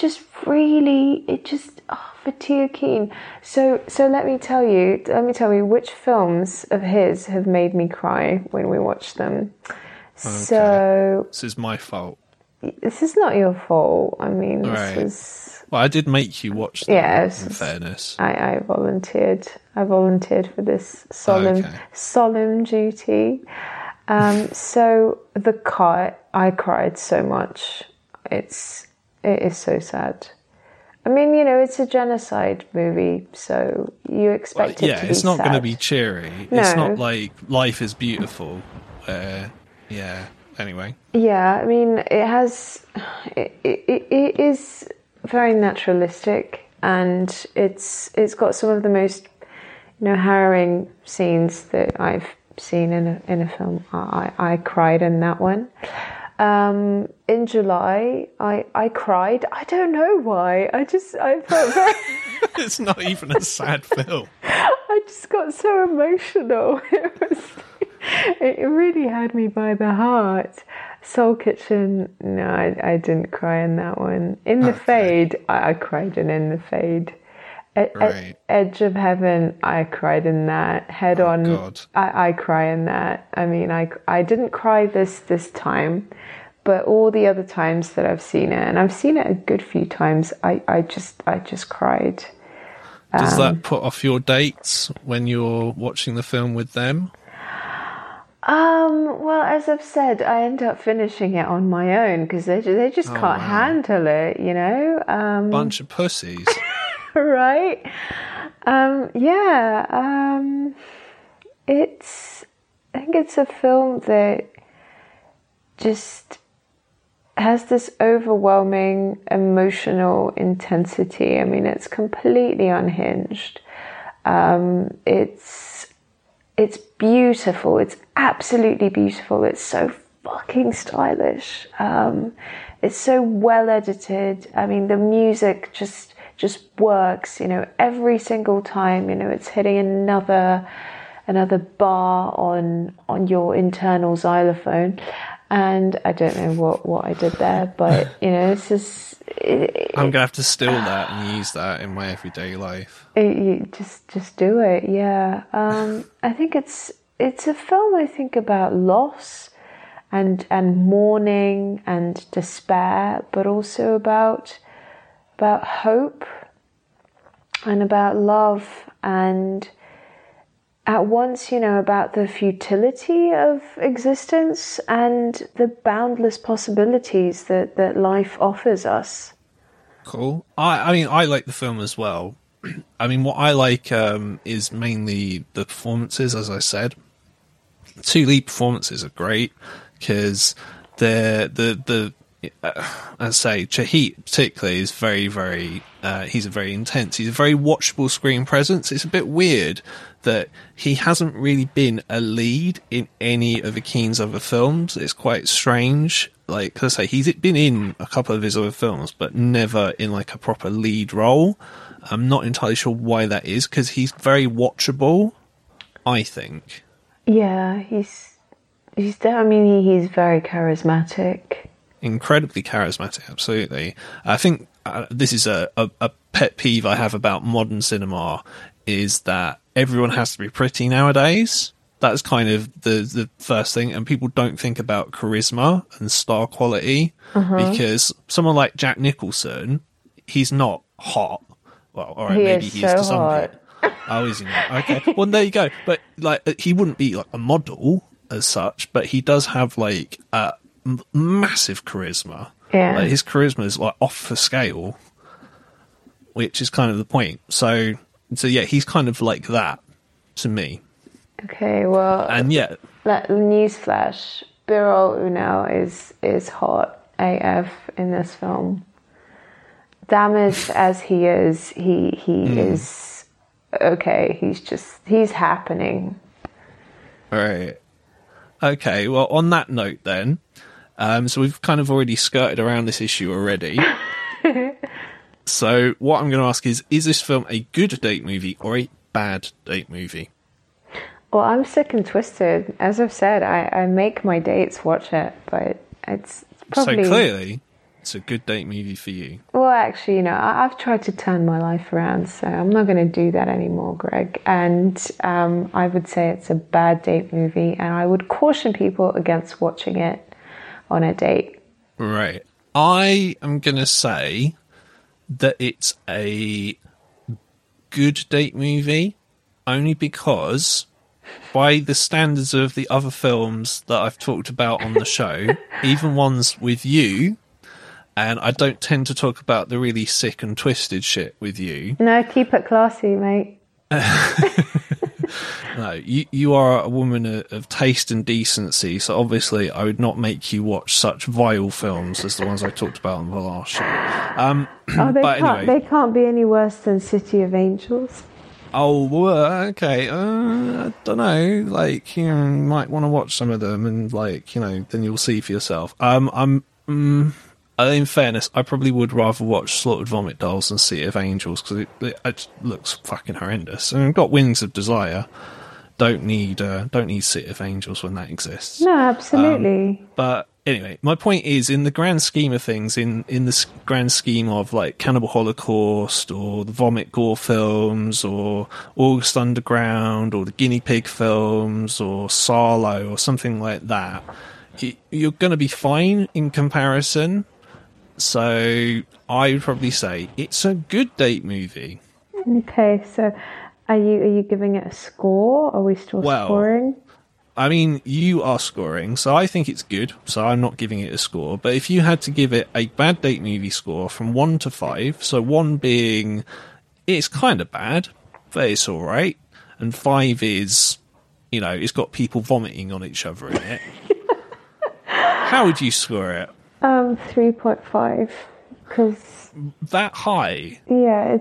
Fatih Akin. So let me tell you which films of his have made me cry when we watch them. Okay. So this is my fault. This is not your fault. I mean, right. This was... Well, I did make you watch them, in fairness. I volunteered. I volunteered for this solemn duty. So The Cut, I cried so much. It is so sad. I mean, it's a genocide movie, so you expect it to be sad. Yeah, it's not going to be cheery. No. It's not like Life is Beautiful. Anyway. Yeah, I mean, it is very naturalistic, and it's got some of the most, harrowing scenes that I've seen in a film. I cried in that one. In July, I cried. I don't know why. I felt very... It's not even a sad film. I just got so emotional. It really had me by the heart. Soul Kitchen, no, I didn't cry in that one. In the Fade, I cried in The Fade. Right. Edge of Heaven, I cried in that. Head On, God. I cry in that. I mean, I didn't cry this time, but all the other times that I've seen it, and I've seen it a good few times, I just cried. Does that put off your dates when you're watching the film with them? Well, as I've said, I end up finishing it on my own because they just can't handle it, you know? Bunch of pussies. Right? I think it's a film that just has this overwhelming emotional intensity. I mean, it's completely unhinged. It's beautiful. It's absolutely beautiful. It's so fucking stylish. It's so well edited. I mean, the music just works, you know, every single time. You know, it's hitting another bar on your internal xylophone. And I don't know what I did there, but you know, it's just. I'm gonna have to steal that and use that in my everyday life. You just do it, yeah. I think it's a film. I think about loss and mourning and despair, but also about hope and about love, and at once, you know, about the futility of existence and the boundless possibilities that life offers us. Cool. I mean, I like the film as well. I mean, what I like is mainly the performances, as I said. The two lead performances are great because as I say, Shahid particularly is very, very, he's a very intense, he's a very watchable screen presence. It's a bit weird that he hasn't really been a lead in any of Akeen's other films. It's quite strange. Like, cause I say, he's been in a couple of his other films, but never in like a proper lead role. I'm not entirely sure why that is, because he's very watchable, I think. Yeah, he's he's very charismatic. Incredibly charismatic, absolutely. I think this is a pet peeve I have about modern cinema, is that everyone has to be pretty nowadays. That's kind of the first thing, and people don't think about charisma and star quality, because someone like Jack Nicholson, he's not hot. Well, all right, maybe he is to some people. Oh, is he not? Okay, well, there you go. But like, he wouldn't be like a model as such, but he does have like massive charisma. Yeah, like, his charisma is like off the scale, which is kind of the point. So yeah, he's kind of like that to me. Okay, well, and yeah, newsflash: Birol Unal is hot AF in this film. Damaged as he is, he is okay. He's happening. All right. Okay. Well, on that note, then, so we've kind of already skirted around this issue already. So what I'm going to ask is this film a good date movie or a bad date movie? Well, I'm sick and twisted. As I've said, I make my dates watch it, but it's probably... So clearly, it's a good date movie for you. Well, actually, you know, I've tried to turn my life around, so I'm not going to do that anymore, Greg. And I would say it's a bad date movie, and I would caution people against watching it on a date. Right. I am going to say that it's a good date movie, only because... by the standards of the other films that I've talked about on the show, even ones with you, and I don't tend to talk about the really sick and twisted shit with you. No, keep it classy, mate. No, you are a woman of taste and decency, so obviously I would not make you watch such vile films as the ones I talked about on the last show. They can't be any worse than City of Angels. Oh, okay. I don't know. Like, you know, you might want to watch some of them, and like, you know, then you'll see for yourself. In fairness, I probably would rather watch Slaughtered Vomit Dolls than City of Angels, because it looks fucking horrendous. And I've got Wings of Desire. Don't need City of Angels when that exists. No, absolutely. But Anyway, my point is, in the grand scheme of things, in the grand scheme of like Cannibal Holocaust or the Vomit Gore films or August Underground or the Guinea Pig films or Sarlo or something like that, you're going to be fine in comparison. So I would probably say it's a good date movie. Okay, so are you giving it a score? Are we still scoring? I mean, you are scoring, so I think it's good, so I'm not giving it a score. But if you had to give it a bad date movie score from 1 to 5, so 1 being it's kind of bad, but it's all right, and 5 is, you know, it's got people vomiting on each other in it. How would you score it? 3.5, because that high. Yeah,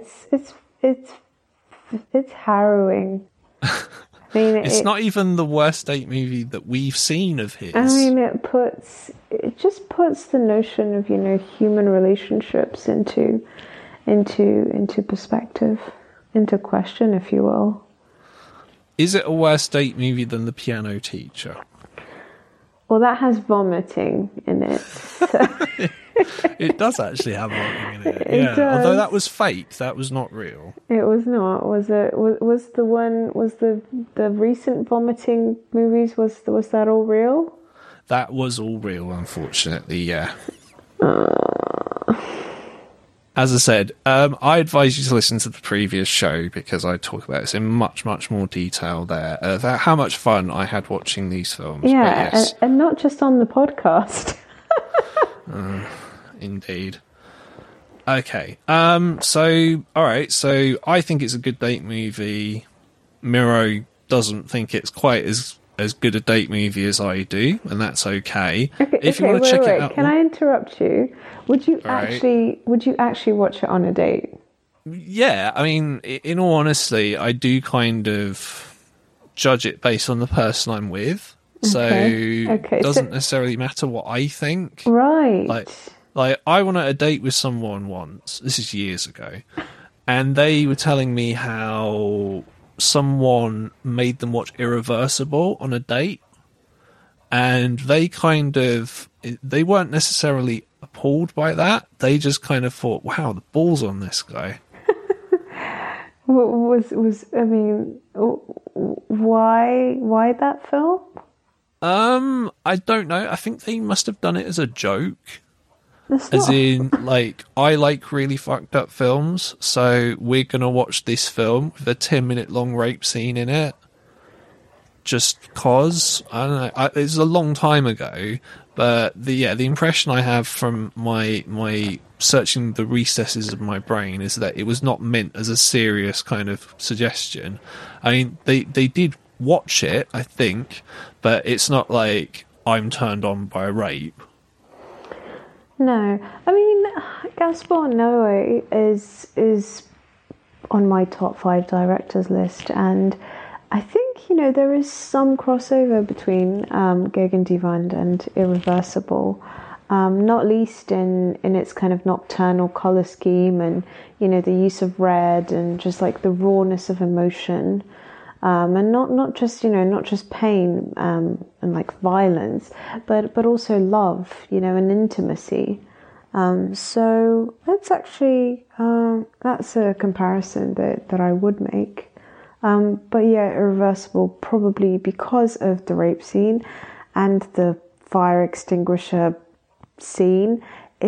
it's harrowing. I mean, it's not even the worst date movie that we've seen of his. I mean, it just puts the notion of, you know, human relationships into perspective, into question, if you will. Is it a worse date movie than The Piano Teacher? Well, that has vomiting in it. So. It does actually have vomiting in it. Yeah, although that was fake. That was not real. It was not. Was it? Was the recent vomiting movies? Was that all real? That was all real, unfortunately. Yeah. As I said, I advise you to listen to the previous show because I talk about this in much, much more detail there. About how much fun I had watching these films. Yeah, yes. and not just on the podcast. Indeed. Okay. So, all right. So, I think it's a good date movie. Miro doesn't think it's quite as good a date movie as I do, and that's okay. If you want to check it out, can I interrupt you? Would you actually watch it on a date? Yeah. I mean, in all honesty, I do kind of judge it based on the person I'm with. So it doesn't necessarily matter what I think. Right. Like I went on a date with someone once, this is years ago, and they were telling me how someone made them watch Irreversible on a date, and they weren't necessarily appalled by that. They just kind of thought, wow, the balls on this guy. Why that film? I don't know. I think they must have done it as a joke. As in, like, I like really fucked up films, so we're going to watch this film with a 10-minute long rape scene in it. Just cause. I don't know. It was a long time ago, but the impression I have from my searching the recesses of my brain is that it was not meant as a serious kind of suggestion. I mean, they did watch it, I think, but it's not like I'm turned on by rape. No, I mean, Gaspar Noé is on my top 5 directors list, and I think, you know, there is some crossover between Gegen die Wand and Irreversible, not least in its kind of nocturnal colour scheme and, you know, the use of red and just like the rawness of emotion. And not just pain and like violence, but also love, you know, and intimacy. So that's actually that's a comparison that I would make. But yeah, Irreversible, probably because of the rape scene and the fire extinguisher scene,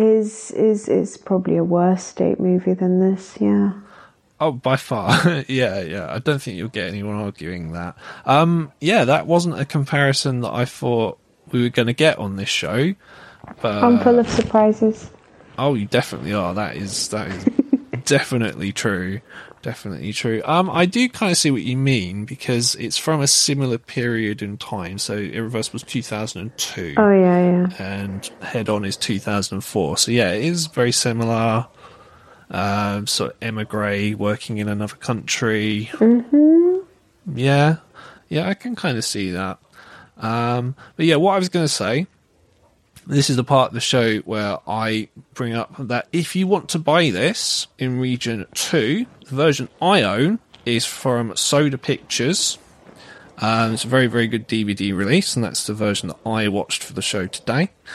is probably a worse date movie than this. Yeah. Oh, by far. Yeah. I don't think you'll get anyone arguing that. Yeah, that wasn't a comparison that I thought we were going to get on this show. But I'm full of surprises. Oh, you definitely are. That is definitely true. Definitely true. I do kind of see what you mean because it's from a similar period in time. So Irreversible was 2002. Oh, yeah. And Head On is 2004. So yeah, it is very similar. Sort of emigre working in another country. Mm-hmm. Yeah, I can kind of see that. But yeah, what I was going to say, this is the part of the show where I bring up that if you want to buy this in Region 2, the version I own is from Soda Pictures. It's a very, very good DVD release, and that's the version that I watched for the show today.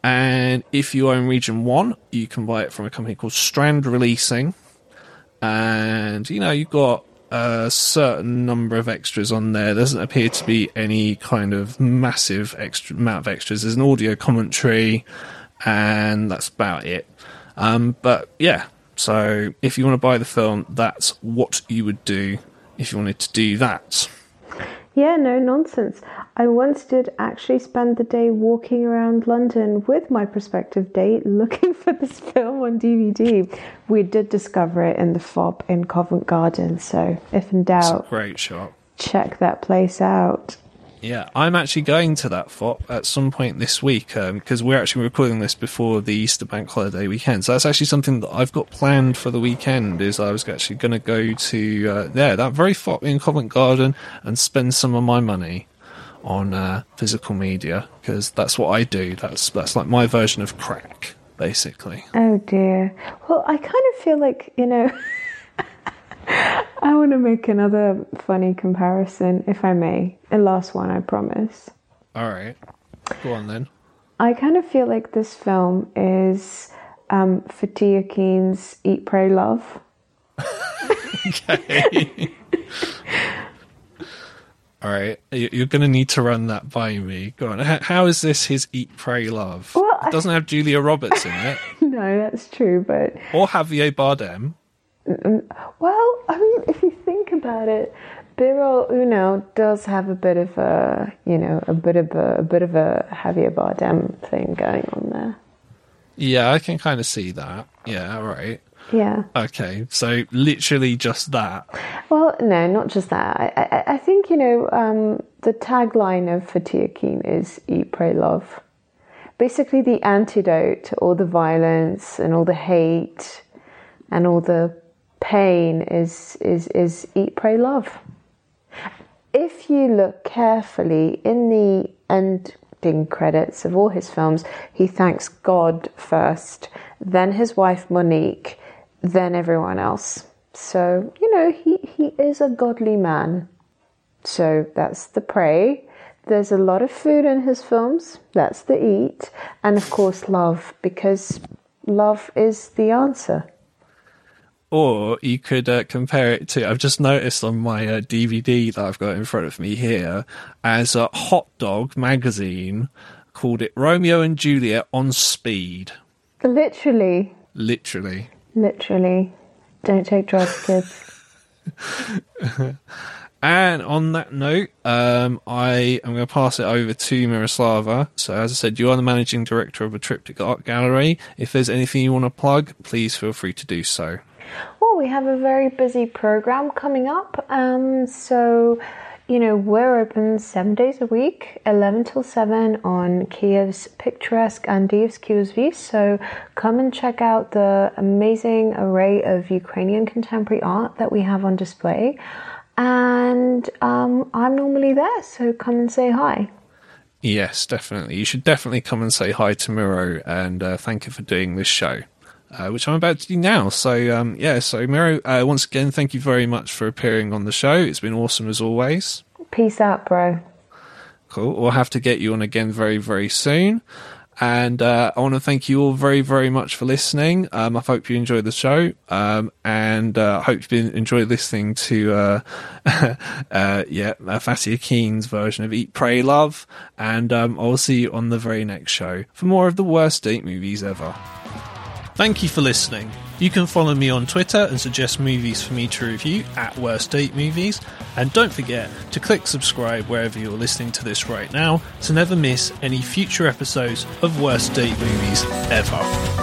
And if you are in Region 1, you can buy it from a company called Strand Releasing. And, you've got a certain number of extras on there. There doesn't appear to be any kind of massive extra amount of extras. There's an audio commentary, and that's about it. But yeah, so if you want to buy the film, that's what you would do if you wanted to do that. Yeah, no nonsense. I once did actually spend the day walking around London with my prospective date looking for this film on DVD. We did discover it in the FOP in Covent Garden, so if in doubt, it's a great shot. Check that place out. Yeah, I'm actually going to that FOP at some point this week because we're actually recording this before the Easter bank holiday weekend. So that's actually something that I've got planned for the weekend, is I was actually going to go to that very FOP in Covent Garden and spend some of my money on physical media, because that's what I do. That's like my version of crack, basically. Oh dear. Well, I kind of feel like, I want to make another funny comparison, if I may. A last one, I promise. All right. Go on, then. I kind of feel like this film is Fatih Akim's Eat, Pray, Love. Okay. All right. You're going to need to run that by me. Go on. How is this his Eat, Pray, Love? Well, it doesn't have Julia Roberts in it. No, that's true, but... Or Javier Bardem. Well, I mean, if you think about it, Birol Uno does have a bit of a Javier Bardem thing going on there. Yeah, I can kind of see that. Yeah, all right. Yeah. Okay, so literally just that. Well, no, not just that. I think, the tagline of Fatih Akim is Eat, Pray, Love. Basically the antidote to all the violence and all the hate and all the pain is Eat, Pray, Love. If you look carefully in the ending credits of all his films, he thanks God first, then his wife Monique, then everyone else. So, he is a godly man. So that's the pray. There's a lot of food in his films. That's the eat. And of course, love, because love is the answer. Or you could compare it to, I've just noticed on my DVD that I've got in front of me here, as a Hot Dog magazine called it Romeo and Juliet on Speed. Literally. Don't take drugs, kids. And on that note, I am going to pass it over to Miroslava. So as I said, you are the managing director of a Triptych Art Gallery. If there's anything you want to plug, please feel free to do so. Well, we have a very busy program coming up. So, we're open 7 days a week, 11 till 7 on Kiev's picturesque Andriivsky Ulice. So come and check out the amazing array of Ukrainian contemporary art that we have on display. And I'm normally there, so come and say hi. Yes, definitely. You should definitely come and say hi to Miro, and thank you for doing this show. Which I'm about to do now. So, so Miro, once again, thank you very much for appearing on the show. It's been awesome as always. Peace out, bro. Cool. We'll have to get you on again very, very soon. And I want to thank you all very, very much for listening. I hope you enjoyed the show. And I hope you enjoyed listening to Fatih Akim's version of Eat, Pray, Love. And I'll see you on the very next show for more of the worst date movies ever. Thank you for listening. You can follow me on Twitter and suggest movies for me to review at Worst Date Movies. And don't forget to click subscribe wherever you're listening to this right now to never miss any future episodes of Worst Date Movies ever.